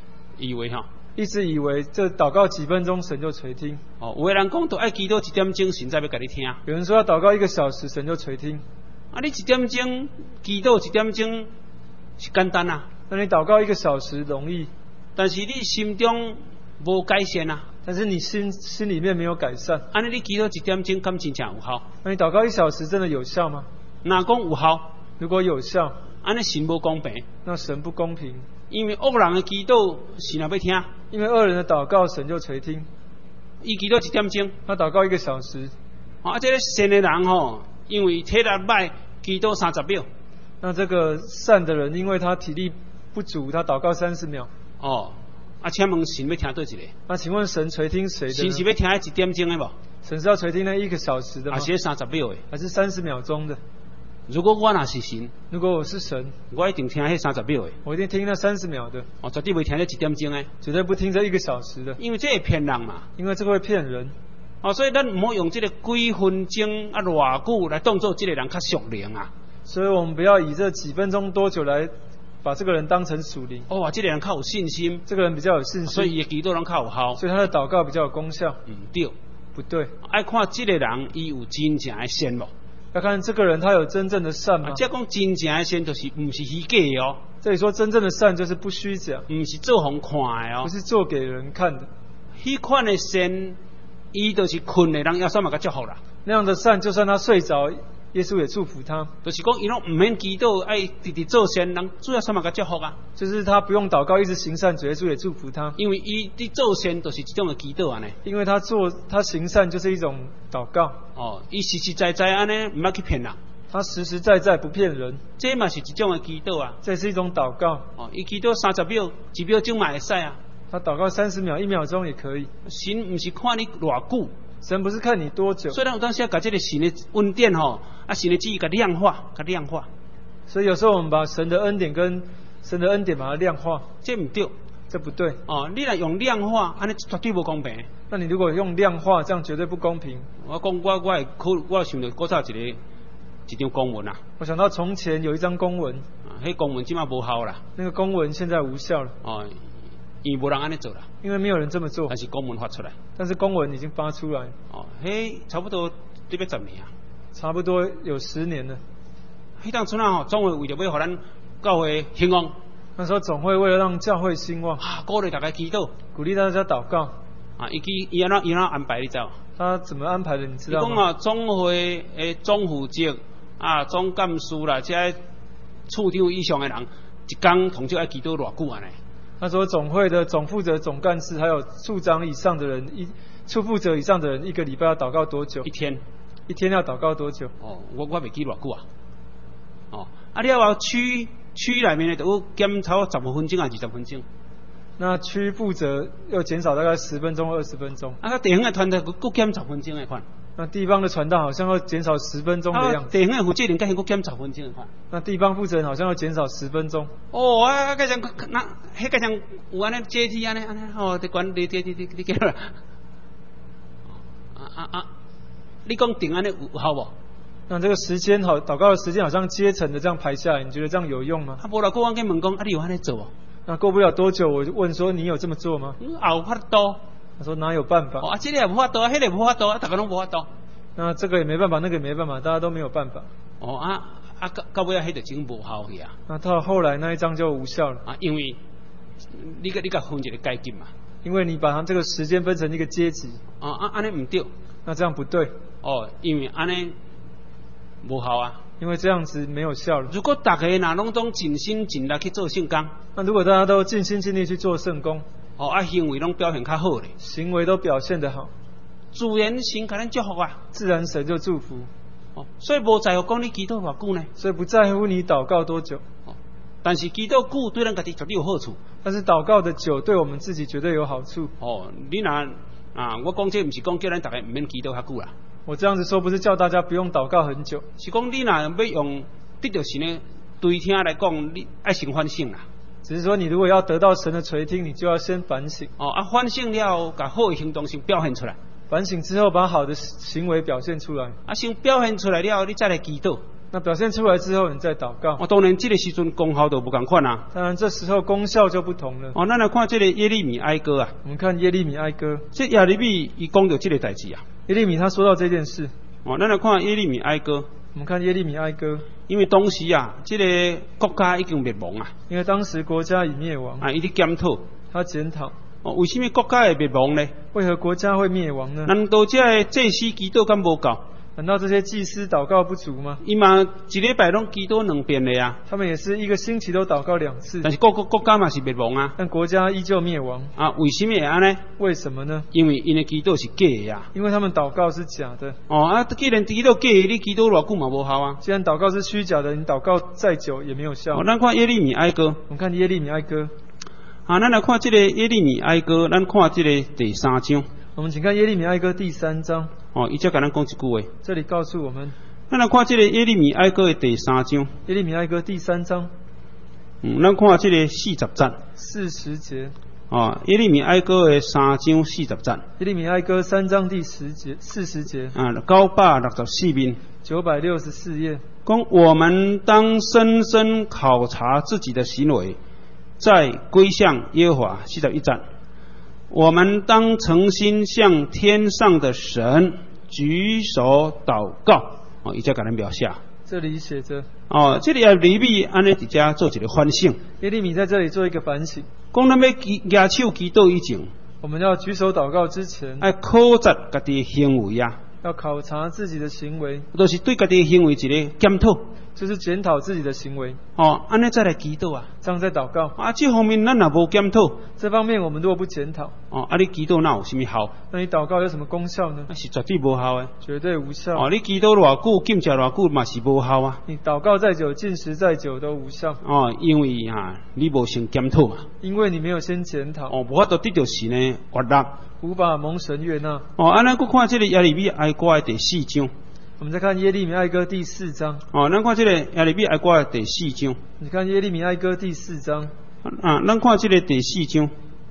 以为哈， 一直以为这祷告几分钟神就垂听。 哦，有的人讲都爱祈祷一点钟，神才要给你听。 有人说要祷告一个小时神就垂听。 啊，你一点钟祈祷一点钟是简单啊， 那你祷告一个小时容易， 但是你心中无改善啊。 但是你心心里面没有改善。 安尼你祈祷一点钟，敢真正有效？ 那你祷告一小时真的有效吗？ 若讲有效， 如果有效， 安尼神无公平。 那神不公平， 因为恶人的祈祷神也要听。 因为恶人的祷告神就垂听。 伊祈祷一点钟， 他祷告一个小时。 啊，这个善的人吼，因为体力歹，祈祷三十秒。 那这个善的人，因为他体力不足，他祷告三十秒。 哦。啊，请问神要听倒一个？ 那请问神垂听谁的？ 神是要听一点钟的无？ 神是要垂听那一个小时的吗？ 还是三十秒的？ 还是三十秒钟的？ 如果我若是神， 如果我是神， 我一定听迄三十秒的。 我一定听那三十秒的。 我绝对袂听这一点钟的。 绝对不听这一个小时的。 因为这会骗人嘛。 因为这个会骗人。 哦，所以咱唔好用这个几分钟啊偌久来当做这个人较属灵啊。 所以我们不要以这几分钟多久来把这个人当成属灵。 哦，这个人较有信心， 这个人比较有信心， 所以伊的祈祷人较有效， 所以他的祷告比较有功效。 唔对， 不对。 爱看这个人伊有真正的善无？ 要看这个人他有真正的善吗？ 即、啊、讲真正的善，就是唔是虚假的哦。 这里说真正的善就是不虚假， 唔是做互看的哦， 不是做给人看的。 迄款的善，伊就是困的人，耶稣嘛甲祝福啦。 那样的善，就算他睡着，耶稣也祝福他。 就是讲，伊拢唔免祈祷，爱直直做善，人主要什么甲祝福啊？ 就是他不用祷告，一直行善，主耶稣也祝福他。 因为伊伫做善，就是一种的祈祷安尼。 因为他做他行善就是一种祷告。 哦，伊实实在在安尼，唔要去骗人。 他实实在在不骗人。 这嘛是一种的祈祷啊。 这是一种祷告。 哦，伊祈祷三十秒，一秒钟嘛会使啊。 他祷告三十秒、一秒钟也可以。 神唔是看你偌久。 神不是看你多久， 所以咱有当时要把这个神的恩典吼，啊神的旨意给量化，给量化。 所以有时候我们把神的恩典跟神的恩典把它量化， 这唔对， 这不对。 哦，你若用量化，安尼绝对不公平。 那你如果用量化，这样绝对不公平。 我讲我我会考，我想到古早一个一张公文啊。 我想到从前有一张公文， 啊，迄公文即马无效啦。 那个公文现在无效了。 哦。因为无人安尼做啦， 因为没有人这么做。 还是公文发出来， 但是公文已经发出来。 哦，迄差不多得要十年啊， 差不多有十年了。 迄当初啊，吼，总会为着要互咱教会兴旺。 那时候总会为了让教会兴旺， 啊，鼓励大家祈祷， 鼓励大家祷告。 啊，伊去伊安怎伊安怎安排你知道？ 他怎么安排的？你知道吗？ 伊讲啊，总会诶总负责啊，总干事啦，即个处长以上的人，一工同少爱祈祷偌久安尼？ 他说总会的总负责、总干事还有处长以上的人，一处负责以上的人，一个礼拜要祷告多久？ 一天。 一天要祷告多久？ 哦，我我袂记偌久啊。哦，啊了后区区内面的都减超十五分钟还是二十分钟？ 那区负责又减少大概十分钟、二十分钟。 啊，地方的团队佫减十分钟的款。 那地方的传道好像要减少十分钟的样子。 地方的负责人加佫减十分钟的款。 那地方负责人好像要减少十分钟。 哦，啊，加上那，迄加上有安尼阶梯安尼安尼，哦，伫管理，你你你你叫啦。啊啊啊！你讲定安尼有效无？ 那这个时间好，祷告的时间好像阶层的这样排下来，你觉得这样有用吗？ 啊，无啦，过我跟问讲，啊，你有安尼做无？ 那过不了多久，我就问说你有这么做吗？ 嗯，有法度。 他说哪有办法？ 哦，啊，这个也无法度，迄个也无法度，啊，大家拢无法度。 那这个也没办法，那个也没办法，大家都没有办法。 哦啊啊，到到尾啊，迄就真无效去啊。 那到后来那一章就无效了。 啊，因为你个你个分一个阶级嘛。 因为你把它这个时间分成一个阶级。 哦啊，安尼唔对。 那这样不对。 哦，因为安尼无效啊。 因为这样子没有效了。 如果大家若拢总尽心尽力去做圣工， 那如果大家都尽心尽力去做圣工， 哦啊行为拢表现较好咧， 行为都表现得好， 自然神给咱祝福啊， 自然神就祝福。 哦，所以无在乎讲你祈祷偌久呢， 所以不在乎你祷告多久。 哦，但是祈祷久对咱家己绝对有好处。 但是祷告的久对我们自己绝对有好处。 哦，你若啊，我讲这不是讲叫咱大家唔免祈祷较久啦。 我这样子说不是叫大家不用祷告很久， 是讲你若要用得到神的对听来讲，你爱先反省啦。 只是说你如果要得到神的垂听，你就要先反省。 哦啊，反省了，把好的行动先表现出来。 反省之后，把好的行为表现出来。 啊，先表现出来了，你再来祈祷。 那表现出来之后，你再祷告。 哦，当然这个时阵功效就不同款啊。 当然这时候功效就不同了。 哦，咱来看这个耶利米哀歌啊。 我们看耶利米哀歌。 这耶利米伊讲到这个代志啊。 耶利米他说到这件事。 哦，咱来看耶利米哀歌。 我们看耶利米哀歌。 因为当时啊，这个国家已经灭亡啊。 因为当时国家已灭亡。 啊，伊伫检讨。 他检讨。 哦，为什么国家会灭亡呢？ 为何国家会灭亡呢？ 难道这个祭司祈祷敢无够？ 难道这些祭司祷告不足吗？ 伊嘛一礼拜拢祈祷两遍的啊。 他们也是一个星期都祷告两次。 但是各个国家嘛是灭亡啊。 但国家依旧灭亡。 啊，为什么会安呢？ 为什么呢？ 因为因的祈祷是假的啊。 因为他们祷告是假的。 哦啊，既然祈祷假的，你祈祷偌久嘛无效啊。 既然祷告是虚假的，你祷告再久也没有效。 哦，咱看耶利米哀歌。 我们看耶利米哀歌。 啊，咱来看这个耶利米哀歌，咱看这个第三章。 我们请看耶利米哀歌第三章。 哦，伊才甲咱讲一句话。 这里告诉我们。 咱来看这个耶利米哀歌的第三章。 耶利米哀歌第三章。 嗯，咱看这个四十节。 四十节。 哦，耶利米哀歌的三章四十节。 耶利米哀歌三章第十节，四十节。 啊，九百六十四面。 九百六十四页。 讲我们当深深考察自己的行为。在归向耶和华四十一章，我们当诚心向天上的神举手祷告。哦，伊才甲咱描写。 这里写着。 哦，这里耶利米安尼伫遮做一个反省。 耶利米在这里做一个反省。 讲咱要举举手祈祷以前， 我们要举手祷告之前， 要考察家己的行为啊。 要考察自己的行为， 都是对家己的行为一个检讨， 就是检讨自己的行为。 哦，安尼再来祈祷啊， 这样再祷告。 啊，这方面咱也无检讨， 这方面我们如果不检讨， 哦，啊，你祈祷哪有什么效？ 那你祷告有什么功效呢？ 那是绝对无效的， 绝对无效。 哦，你祈祷偌久，禁食偌久嘛是无效啊。 你祷告再久，禁食再久都无效。 哦，因为啊，你无先检讨嘛。 因为你没有先检讨。 哦，无法度得到神的悦纳。 无法蒙神悦纳。 哦，安咱佫看这个耶利米哀歌的第四章。 我们再看耶利米哀歌第四章。 哦，咱看这个耶利米哀歌的第四章。 你看耶利米哀歌第四章。 啊，咱看这个第四章。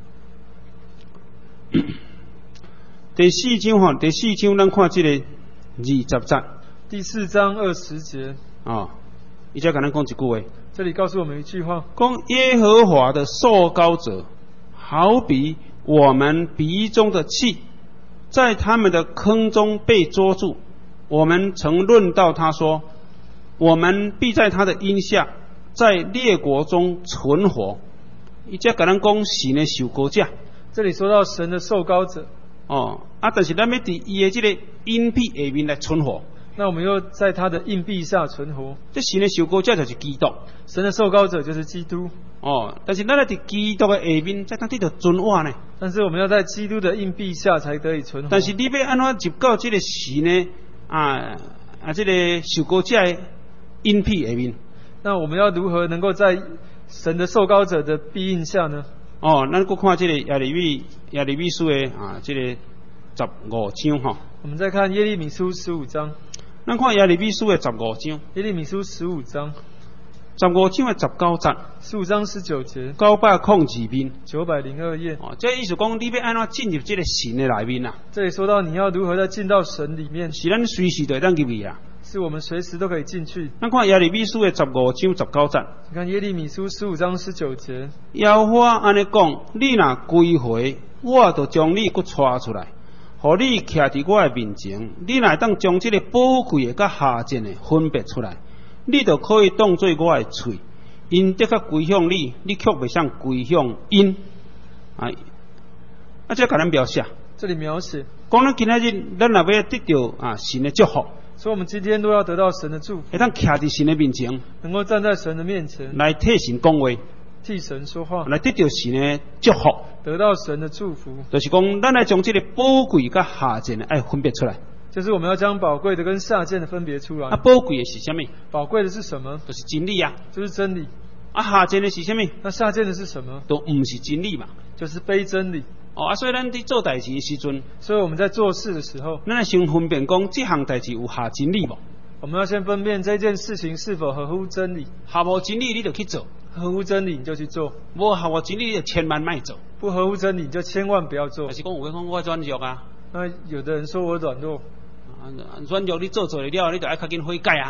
第四章吼，第四章咱看这个二十节。 第四章二十节。 哦，伊才甲咱讲一句话。 这里告诉我们一句话： 讲耶和华的受膏者，好比我们鼻中的气，在他们的坑中被捉住。我们曾论到他说，我们必在他的荫下，在列国中存活。伊才甲咱讲神的受膏者。 这里说到神的受膏者。 哦，啊，但是咱要伫伊的这个荫庇下面来存活。 那我们又在他的荫庇下存活。 这神的受膏者就是基督。 神的受膏者就是基督。 哦，但是咱要伫基督的下面，才当得到存活呢。 但是我们要在基督的荫庇下才得以存活。 但是你要安怎入到这个神呢？啊啊，这个受膏者的荫庇下面。 那我们要如何能够在神的受膏者的庇荫下呢？ 哦，咱搁看这个耶利米耶利米书的啊，这个十五章哈。 我们再看耶利米书十五章。 咱看耶利米书的十五章。 耶利米书十五章。 十五章的十九节。 十五章十九节。 九百空二面。 九百零二页。 哦，这意思讲，你要安怎进入这个神的内面啊？ 这里说到你要如何再进到神里面， 是咱随时都会当入去啊。 是我们随时都可以进去。 咱看耶利米书的十五章十九节。 你看耶利米书十五章十九节。 耶和华安尼讲：你若归回，我就将你搁带出来，互你徛伫我的面前。你若当将这个宝贵的甲下贱的分别出来，你就可以当做我的喙。因得较归向你，你却袂想归向因。啊，啊，这甲咱描写。 这里描写。 讲咱今仔日，咱若要得到啊神的祝福。 所以我们今天都要得到神的祝福， 会当徛伫神的面前， 能够站在神的面前， 来替神讲话， 替神说话， 来得到神的祝福， 得到神的祝福。 就是讲，咱来将这个宝贵甲下贱的爱分别出来。 就是我们要将宝贵的跟下贱的分别出来。 啊，宝贵的是什么？ 宝贵的是什么？ 就是真理啊， 就是真理。 啊，下贱的是什么？ 那下贱的是什么？ 都唔是真理嘛， 就是非真理。 哦，啊，所以咱伫做代志的时阵， 所以我们在做事的时候， 咱要先分辨讲，这项代志有下真理无？ 我们要先分辨这件事情是否合乎真理。 合乎真理你就去做， 合乎真理你就去做； 无合乎真理你就千万莫做。 不合乎真理你就千万不要做。 还是讲有人讲我软弱啊？ 那有的人说我软弱， 啊，软弱你做做了了，你就爱较紧悔改啊。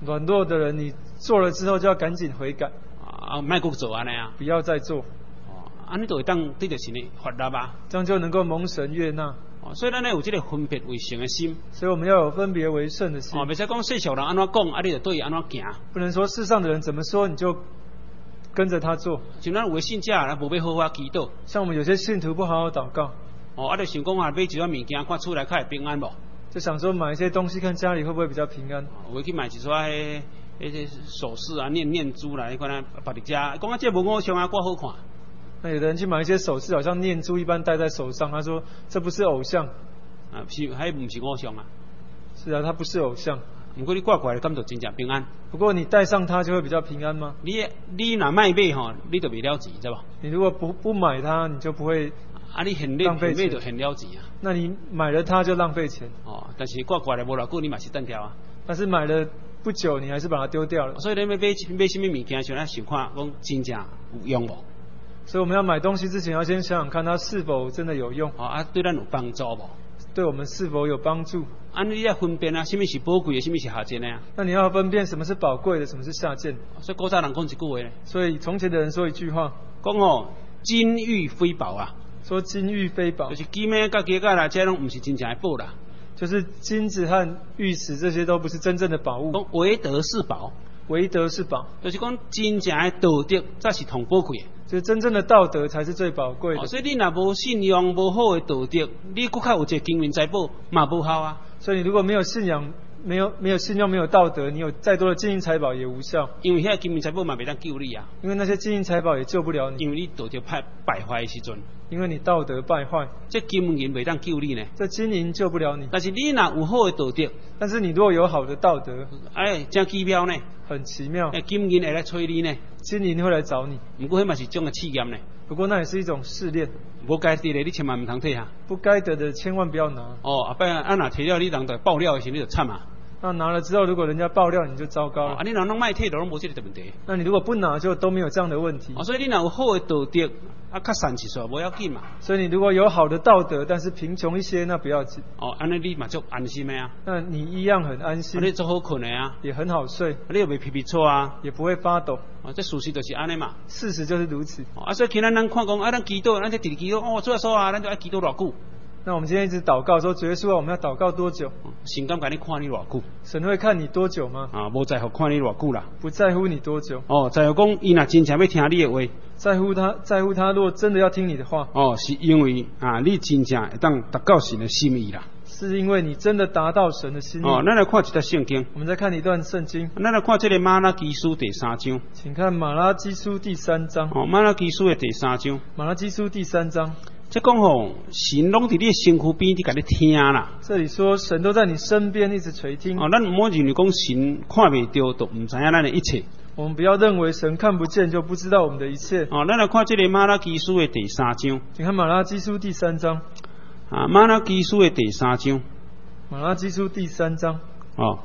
软弱的人，你做了之后就要赶紧悔改， 啊，卖国做安尼啊， 不要再做， 哦，安尼就会当对着神的发达吧， 这样就能够蒙神悦纳。 哦，所以咱呢有这个分别为圣的心， 所以我们要有分别为圣的心。 哦，袂使讲世俗人安怎讲，啊，你就对伊安怎行。 不能说世上的人怎么说你就跟着他做。 像咱有的信者，咱无要好好祈祷。 像我们有些信徒不好好祷告， 哦，啊，就想讲啊，买一寡物件，看厝内较会平安无？ 就想说买一些东西，看家里会不会比较平安。 有去买一撮迄迄些首饰啊、念念珠啦，你看咱别伫遮，讲啊，这无我像啊，我好看。 那有的人去买一些首饰，好像念珠一般戴在手上，他说这不是偶像。 啊，是还不是偶像啊？ 是啊，它不是偶像。 不过你挂过来，感觉真正平安。 不过你戴上它就会比较平安吗？ 你你若卖买吼，你就袂了钱，知无？ 你如果不不买它，你就不会啊，你很浪费钱， 就很了钱啊。 那你买了它就浪费钱。 哦，但是挂过来无偌久，你嘛是单条啊。 但是买了不久，你还是把它丢掉了。 所以你要买买什么物件，先要想看，讲真正有用无？ 所以我们要买东西之前，要先想想看它是否真的有用。 哦啊，对咱有帮助无？ 对我们是否有帮助？ 啊，你要分辨啊，什么是宝贵的，什么是下贱的啊？ 那你要分辨什么是宝贵的，什么是下贱。 所以古早人讲一句话呢。 所以从前的人说一句话， 讲哦，金玉非宝啊。 说金玉非宝， 就是金的甲价格啦，这拢不是真正的宝啦。 就是金子和玉石这些都不是真正的宝物。 讲唯德是宝， 唯德是宝， 就是讲真正的道德才是同宝贵的。 就是真正的道德才是最宝贵的。 哦，所以你若无信仰，无好的道德，你搁较有一个金银财宝嘛无效啊。 所以你如果没有信仰，没有没有信用，没有道德，你有再多的金银财宝也无效。 因为遐金银财宝嘛袂当救你啊。 因为那些金银财宝也救不了你。 因为你道德败败坏的时阵。 因为你道德败坏， 这金银袂当救你呢。 这金银救不了你。 但是你若有好的道德， 但是你如果有好的道德， 哎，真奇妙呢。 很奇妙。 哎，金银会来催你呢。 金银会来找你。 不过迄嘛是种的试验呢。 不过那也是一种试炼。 无该得的，你千万唔通摕下。 不该得的，千万不要拿。 哦，啊，不然啊，若摕了，你人就爆料的时候，你就惨啊。 那拿了之后，如果人家爆料，你就糟糕了。 啊，你若拢卖摕，就拢无这个问题。 那你如果不拿，就都没有这样的问题。 哦，所以你若有好的道德，啊，较善一些，无要紧嘛。 所以你如果有好的道德，但是贫穷一些，那不要紧。 哦，安尼你嘛就安心的啊。 那你一样很安心。 啊，你做好困的啊。 也很好睡。 啊，你又袂皮皮错啊。 也不会发抖。 啊，这事实就是安尼嘛。 事实就是如此。 啊，所以今咱咱看讲，啊，咱祈祷，咱就直祈祷，哦，做说啊，咱就爱祈祷偌久。 那我们今天一直祷告说，主耶稣啊，我们要祷告多久？ 神敢甲你看你偌久？ 神会看你多久吗？ 啊，无在乎看你偌久啦。 不在乎你多久。 哦，在乎讲伊若真正要听你的话。 在乎他，在乎他，如果真的要听你的话。 哦，是因为啊，你真正会当达到神的心意啦。 是因为你真的达到神的心意。 哦，咱来看一段圣经。 我们再看一段圣经。 咱来看这个马拉基书第三章。 请看马拉基书第三章。 哦，马拉基书的第三章。 马拉基书第三章。 这讲吼，神拢伫你身躯边，伫甲你听啦。 这里说，神都在你身边一直垂听。 哦，咱唔好认为讲神看袂到，就唔知影咱的一切。 我们不要认为神看不见就不知道我们的一切。 哦，咱来看这个马拉基书的第三章。 请看马拉基书第三章。 啊，马拉基书的第三章。 马拉基书第三章。 哦。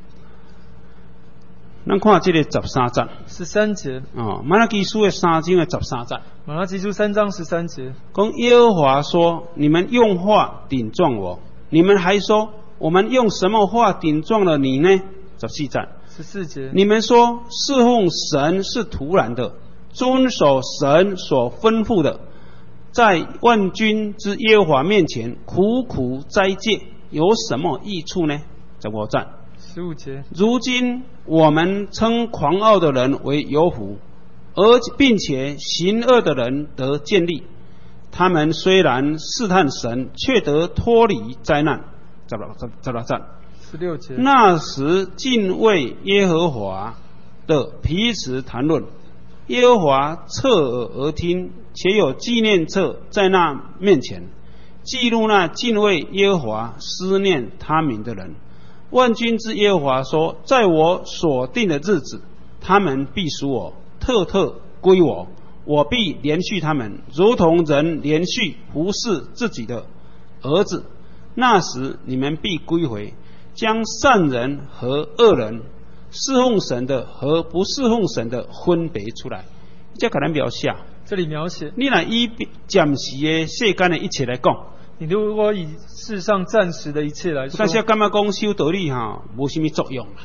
咱看这个十三节。 十三节。 哦，马拉基书的三章的十三节。 马拉基书三章十三节。 讲耶和华说：“你们用话顶撞我，你们还说我们用什么话顶撞了你呢？”十四节。 十四节。 你们说侍奉神是徒然的，遵守神所吩咐的，在万军之耶和华面前苦苦斋戒，有什么益处呢？十五节。 十五节。如今我们称狂傲的人为有福，而并且行恶的人得建立。他们虽然试探神，却得脱离灾难。十六十十六节。 十六节。 那时敬畏耶和华的彼此谈论，耶和华侧耳而听，且有纪念册在那面前，记录那敬畏耶和华、思念他名的人。万军之耶和华说：“在我所定的日子，他们必属我，特特归我，我必连续他们，如同人连续服侍自己的儿子。那时你们必归回，将善人和恶人、侍奉神的和不侍奉神的分别出来。”这可能描写， 这里描写， 你若以暂时的世间的一切来讲， 你如果以世上暂时的一切来说， 但是感觉讲修道理哈，无什么作用啦。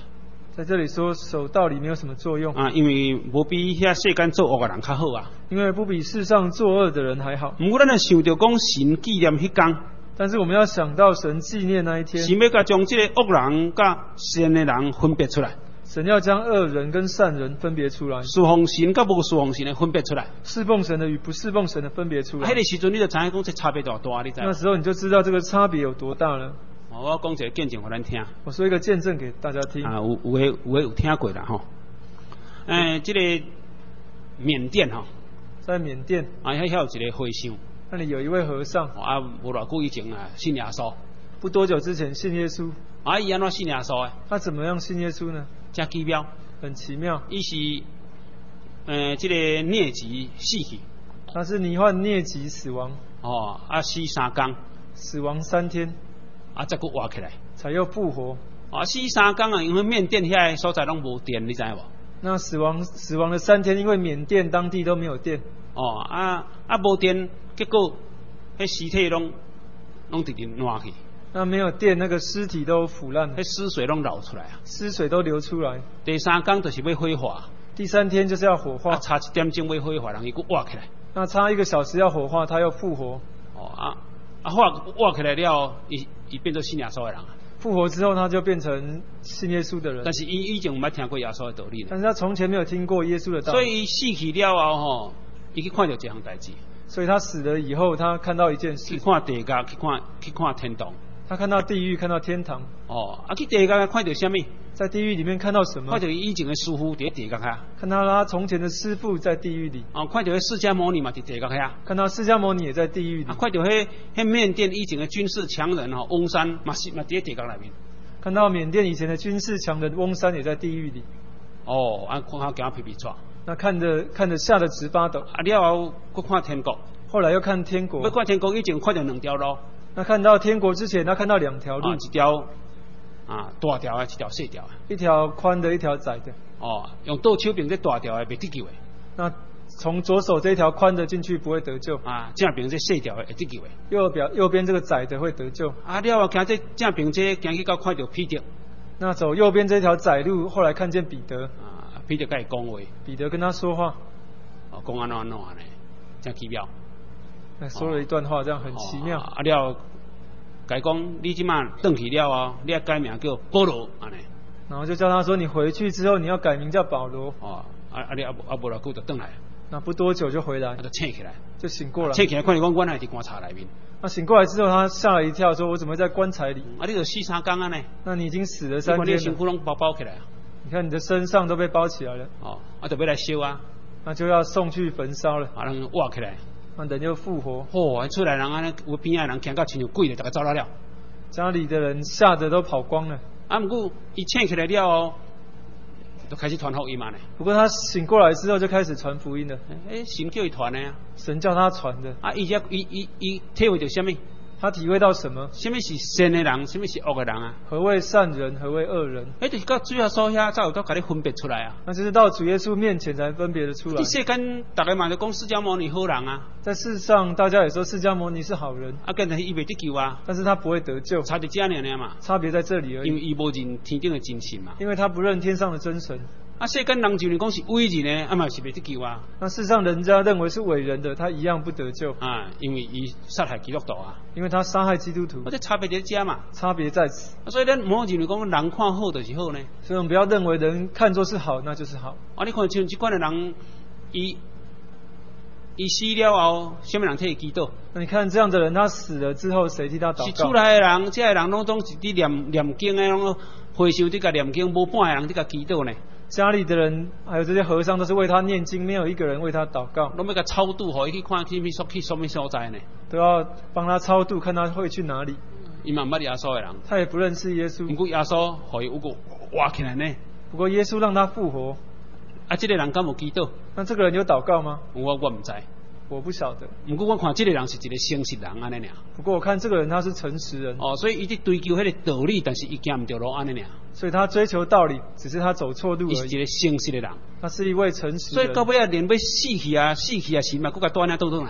在这里说守道理没有什么作用啊，因为无比遐世间做恶嘅人较好啊。 因为不比世上作恶的人还好。 毋过咱要想着讲神纪念迄天， 但是我们要想到神纪念那一天， 神要甲将即个恶人甲善的人分别出来， 神要将恶人跟善人分别出来， 侍奉神甲无侍奉神的分别出来。 侍奉神的与不侍奉神的分别出来。 迄个时阵你就知影讲这差别多大，你知？ 那时候你就知道这个差别有多大了。 我讲一个见证互咱听。 我说一个见证给大家听。 啊，有有诶有诶有听过啦吼。诶，即、这个缅甸吼， 在缅甸啊，遐遐有一个和尚， 那里有一位和尚， 啊，无偌久以前啊信耶稣， 不多久之前信耶稣。 啊，伊安怎信耶稣诶？ 他怎么样信耶稣呢？ 真奇妙， 很奇妙。 伊是诶，即、这个疟疾死去。 他是罹患疟疾死亡。 哦，啊死三天。 死亡三天。 啊，再佫活起来， 才又复活。 啊，死三天啊，因为缅甸遐个所在拢无电，你知无？ 那死亡死亡的三天，因为缅甸当地都没有电。 哦，啊啊无电，结果迄尸体拢拢直直烂去。 那没有电，那个尸体都腐烂了， 迄尸水拢流出来啊！ 尸水都流出来。 第三天就是要火化。 第三天就是要火化。 啊，差一点钟要火化，人伊佫活起来。 那差一个小时要火化，他又复活。 哦啊啊，活活起来了，伊伊变做信耶稣的人啊。 复活之后，他就变成信耶稣的人。 但是伊以前毋捌听过耶稣的道理。 但是他从前没有听过耶稣的道理。 所以伊死去了后吼，伊去看到一项代志。 所以他死了以后，他看到一件事。 去看地狱，去看去看天堂。 他看到地狱，看到天堂。 哦，啊去地狱看到什么？ 在地狱里面看到什么？ 看到以前的师傅伫地狱遐。 看到他从前的师傅在地狱里。 哦，看到释迦牟尼嘛伫地狱遐。 看到释迦牟尼也在地狱里。 啊，看到迄迄缅甸以前的军事强人吼，翁山嘛是嘛伫地狱内面。 看到缅甸以前的军事强人翁山也在地狱里。 哦，啊看他惊皮皮喘。 那看着看着吓得直发抖。 啊了后，佫看天国。 后来又看天国。 要看天国以前看到两条路。 那看到天国之前，他看到两条路， 啊、一条啊大条的，一条细条的。 一条宽的，一条窄的。 哦，用右手边这大条的，袂得救的。 那从左手这条宽的进去不会得救。 啊，正边这细条的会得救的。 右表右边这个窄的会得救。 啊了后，行这正边这行去到看到彼得。 那走右边这条窄路，后来看见彼得。 啊，彼得甲伊讲话。 彼得跟他说话。 哦，讲安怎安怎呢？真奇妙。 说了一段话，这样很奇妙。 哦、啊了，甲伊讲，你即马转去了啊，你要改名叫保罗安尼。 然后就叫他说，你回去之后你要改名叫保罗。 哦，啊啊你啊啊无偌久就转来。 那不多久就回来。 就醒起来。 就醒过来。 醒起来，看你讲，我还伫棺材内面。 那醒过来之后，他吓了一跳，说：“我怎么会在棺材里？” 啊，你就死三天啊呢？ 那你已经死了三天了。 你身躯拢包包起来啊！ 你看你的身上都被包起来了。 哦，啊，就要来烧啊。 那就要送去焚烧了。 啊，人活起来。 那人又复活。 哦，出来人安尼，有边仔人惊到亲像鬼咧，大家走了了。 家里的人吓得都跑光了。 啊，不过伊醒起来了哦，就开始传福音嘛呢。 不过他醒过来之后就开始传福音了。 诶，神叫伊传的啊。 神叫他传的。 啊，伊只伊伊伊体会到什么？ 他体会到什么？ 什么是善的人，什么是恶的人啊？ 何谓善人？何谓恶人？ 哎，就是到主耶稣遐才有都甲你分别出来啊。 那就是到主耶稣面前才分别的出来。 这世间大家嘛就讲释迦牟尼好人啊。 在世上，大家也说释迦牟尼是好人。 啊，但是伊袂得救啊。 但是他不会得救。 差伫遮尔尔嘛。 差别在这里而已。 因为伊无认天顶的真神嘛。 因为他不认天上的真神。 啊，世间人就是讲是伟人呢，啊嘛是袂得救啊。 那世上人家认为是伟人的，他一样不得救啊，因为伊杀害基督徒啊。 因为他杀害基督徒。 我这差别在遮嘛。 差别在此。 啊，所以咱唔好认为讲人看好就是好呢。 所以我们不要认为人看作是好，那就是好。 啊，你看像即款的人，伊伊死了后，什么人替伊祈祷？ 那你看这样的人，他死了之后，谁替他祷告？ 是厝内的人，这些人拢总是伫念念经的，拢回想伫甲念经，无半个人伫甲祈祷呢。 家里的人还有这些和尚都是为他念经，没有一个人为他祷告。 拢要甲超度，互伊去看去咪所去什么所在呢？ 都要帮他超度，看他会去哪里。 伊嘛毋捌耶稣的人， 他也不认识耶稣。 不过耶稣互伊有个活起来呢。 不过耶稣让他复活。 啊，这个人敢有祈祷？ 那这个人有祷告吗？ 我我唔知。 我不晓得。 不过我看这个人是一个诚实人安尼尔。 不过我看这个人他是诚实人。 哦，所以伊伫追求迄个道理，但是伊行唔到路安尼尔。 所以他追求道理，只是他走错路而已。 伊是一个诚实的人。 他是一位诚实人。 所以到尾啊，连要死去啊，死去啊，神嘛，佫甲带领倒转来啊。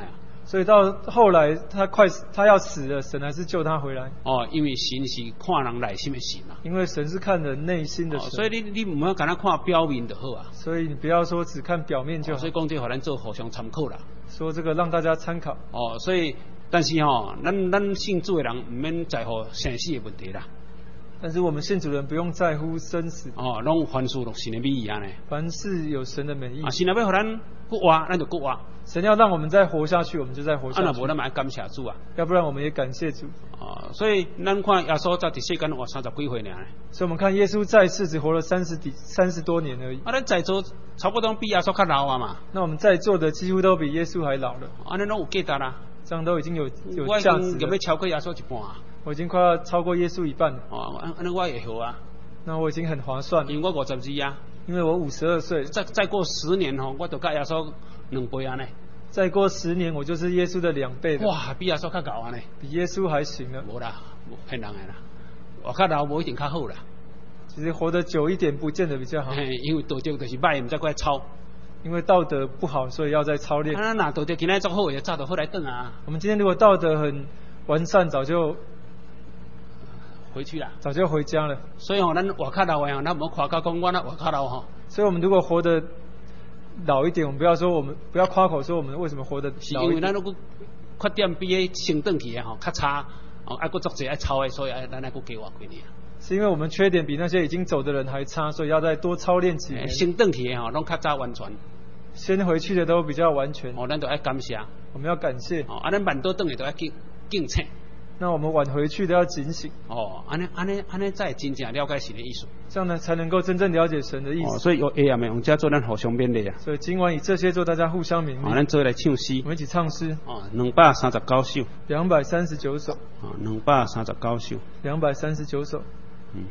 所以到后来他快死，他要死了，神还是救他回来。 哦，因为神是看人内心的神啊。 因为神是看人内心的神。 哦、所以你你唔好简单看表面就好啊。 所以你不要说只看表面就好。 哦、所以讲这互咱做互相参考啦。 说这个让大家参考。 哦，所以但是吼、哦，咱咱信主的人唔免在乎生死的问题啦。 但是我们信主人不用在乎生死。 哦，拢凡事都神的美意啊呢。 凡事有神的美意。 啊，神若要互咱搁活，咱就搁活。 神要让我们再活下去，我们就再活下去。 啊，若无咱嘛要感谢主啊。 要不然我们也感谢主。 哦，所以咱看耶稣在伫世间活三十几岁尔。 所以我们看耶稣在世只活了三十几三十多年而已。 啊，咱在座差不多比耶稣较老啊嘛。 那我们在座的几乎都比耶稣还老了。 啊，那拢有价值啦。 这样都已经有有价值了。 我有要超过耶稣一半啊。 我已经快要超过耶稣一半了。 哦，安安尼我也好啊。 那我已经很划算了。 因为我五十二啊。 因为我五十二岁。 再再过十年吼，我就甲耶稣两倍安尼。 再过十年，我就是耶稣的两倍了。 哇，比耶稣较高安尼。 比耶稣还行了。 无啦，骗人的啦。我较老无一定较好啦。 其实活得久一点不见得比较好。 因为道德就是歹，唔再过来操。 因为道德不好，所以要再操练。 啊，那道德今天做好也早就好来等啊。 我们今天如果道德很完善，早就回去啦， 早就回家了。 所以吼、哦，咱活较老的吼，咱唔好夸口讲我那活较老吼。 所以我们如果活得老一点，我们不要说我们不要夸口说我们为什么活得老一点。 是因为咱如果缺点比迄升转去的吼较差，哦，爱搁做者爱操的，所以爱咱爱搁加活几年。 是因为我们缺点比那些已经走的人还差，所以要再多操练几年。 升转去的吼，拢较早完全。 先回去的都比较完全。 哦，咱都爱感谢。 我们要感谢。 哦，啊，咱慢倒转的都要敬敬请。 那我们晚回去都要警醒。 哦，安尼安尼安尼才真正了解神的意思。 这样呢，才能够真正了解神的意思。 哦，所以有 A 啊，用这做咱互相勉励啊。 所以今晚以这些做大家互相勉励。 哦，咱做来唱诗。 我们一起唱诗。 哦，两百三十九首。 两百三十九首。 哦，两百三十九首。 两百三十九首。 嗯。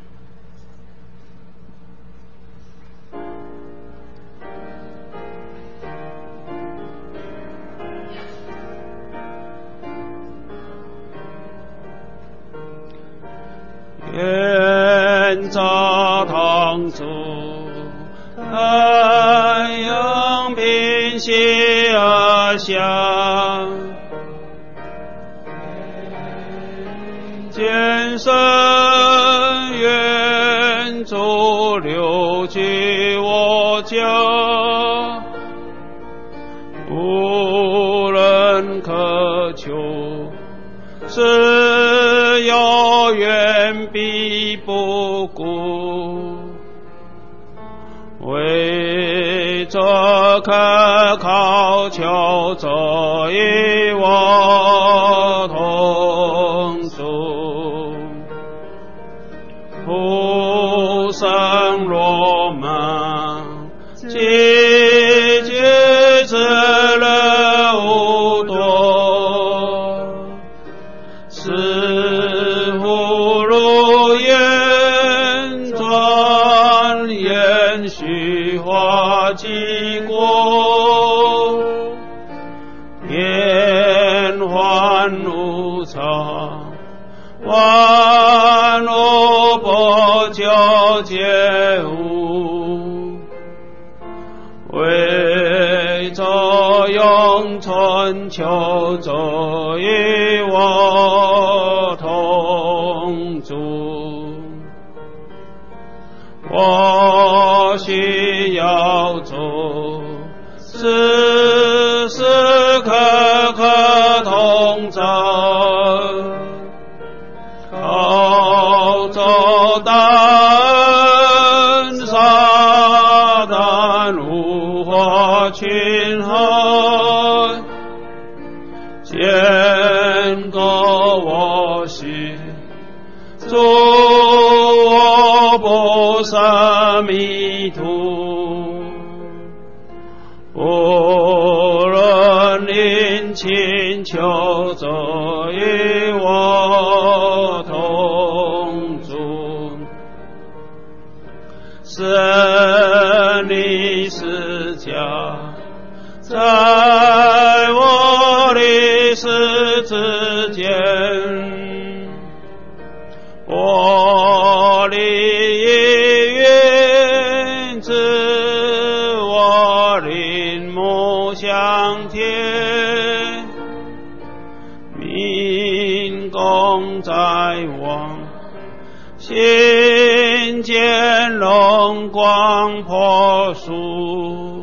愿照堂主，太阳平息而下，见神愿主流去我家，无人渴求，是遥远必不顾，为这可靠求者与我同住，不生罗马，积极之乐无多，是乎如烟转烟虚化即过，变幻无常，万物不久皆无，为这永存求者与我同住，我需要做时时刻刻同在，靠着大恩撒旦无法侵害，坚固我心，助我不生迷途，无论因请求者与我同住，神的施加在我的十字间，我的意愿自我灵目相贴， 心间荣光破树，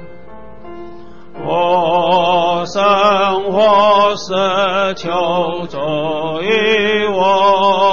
我生活是求助于我。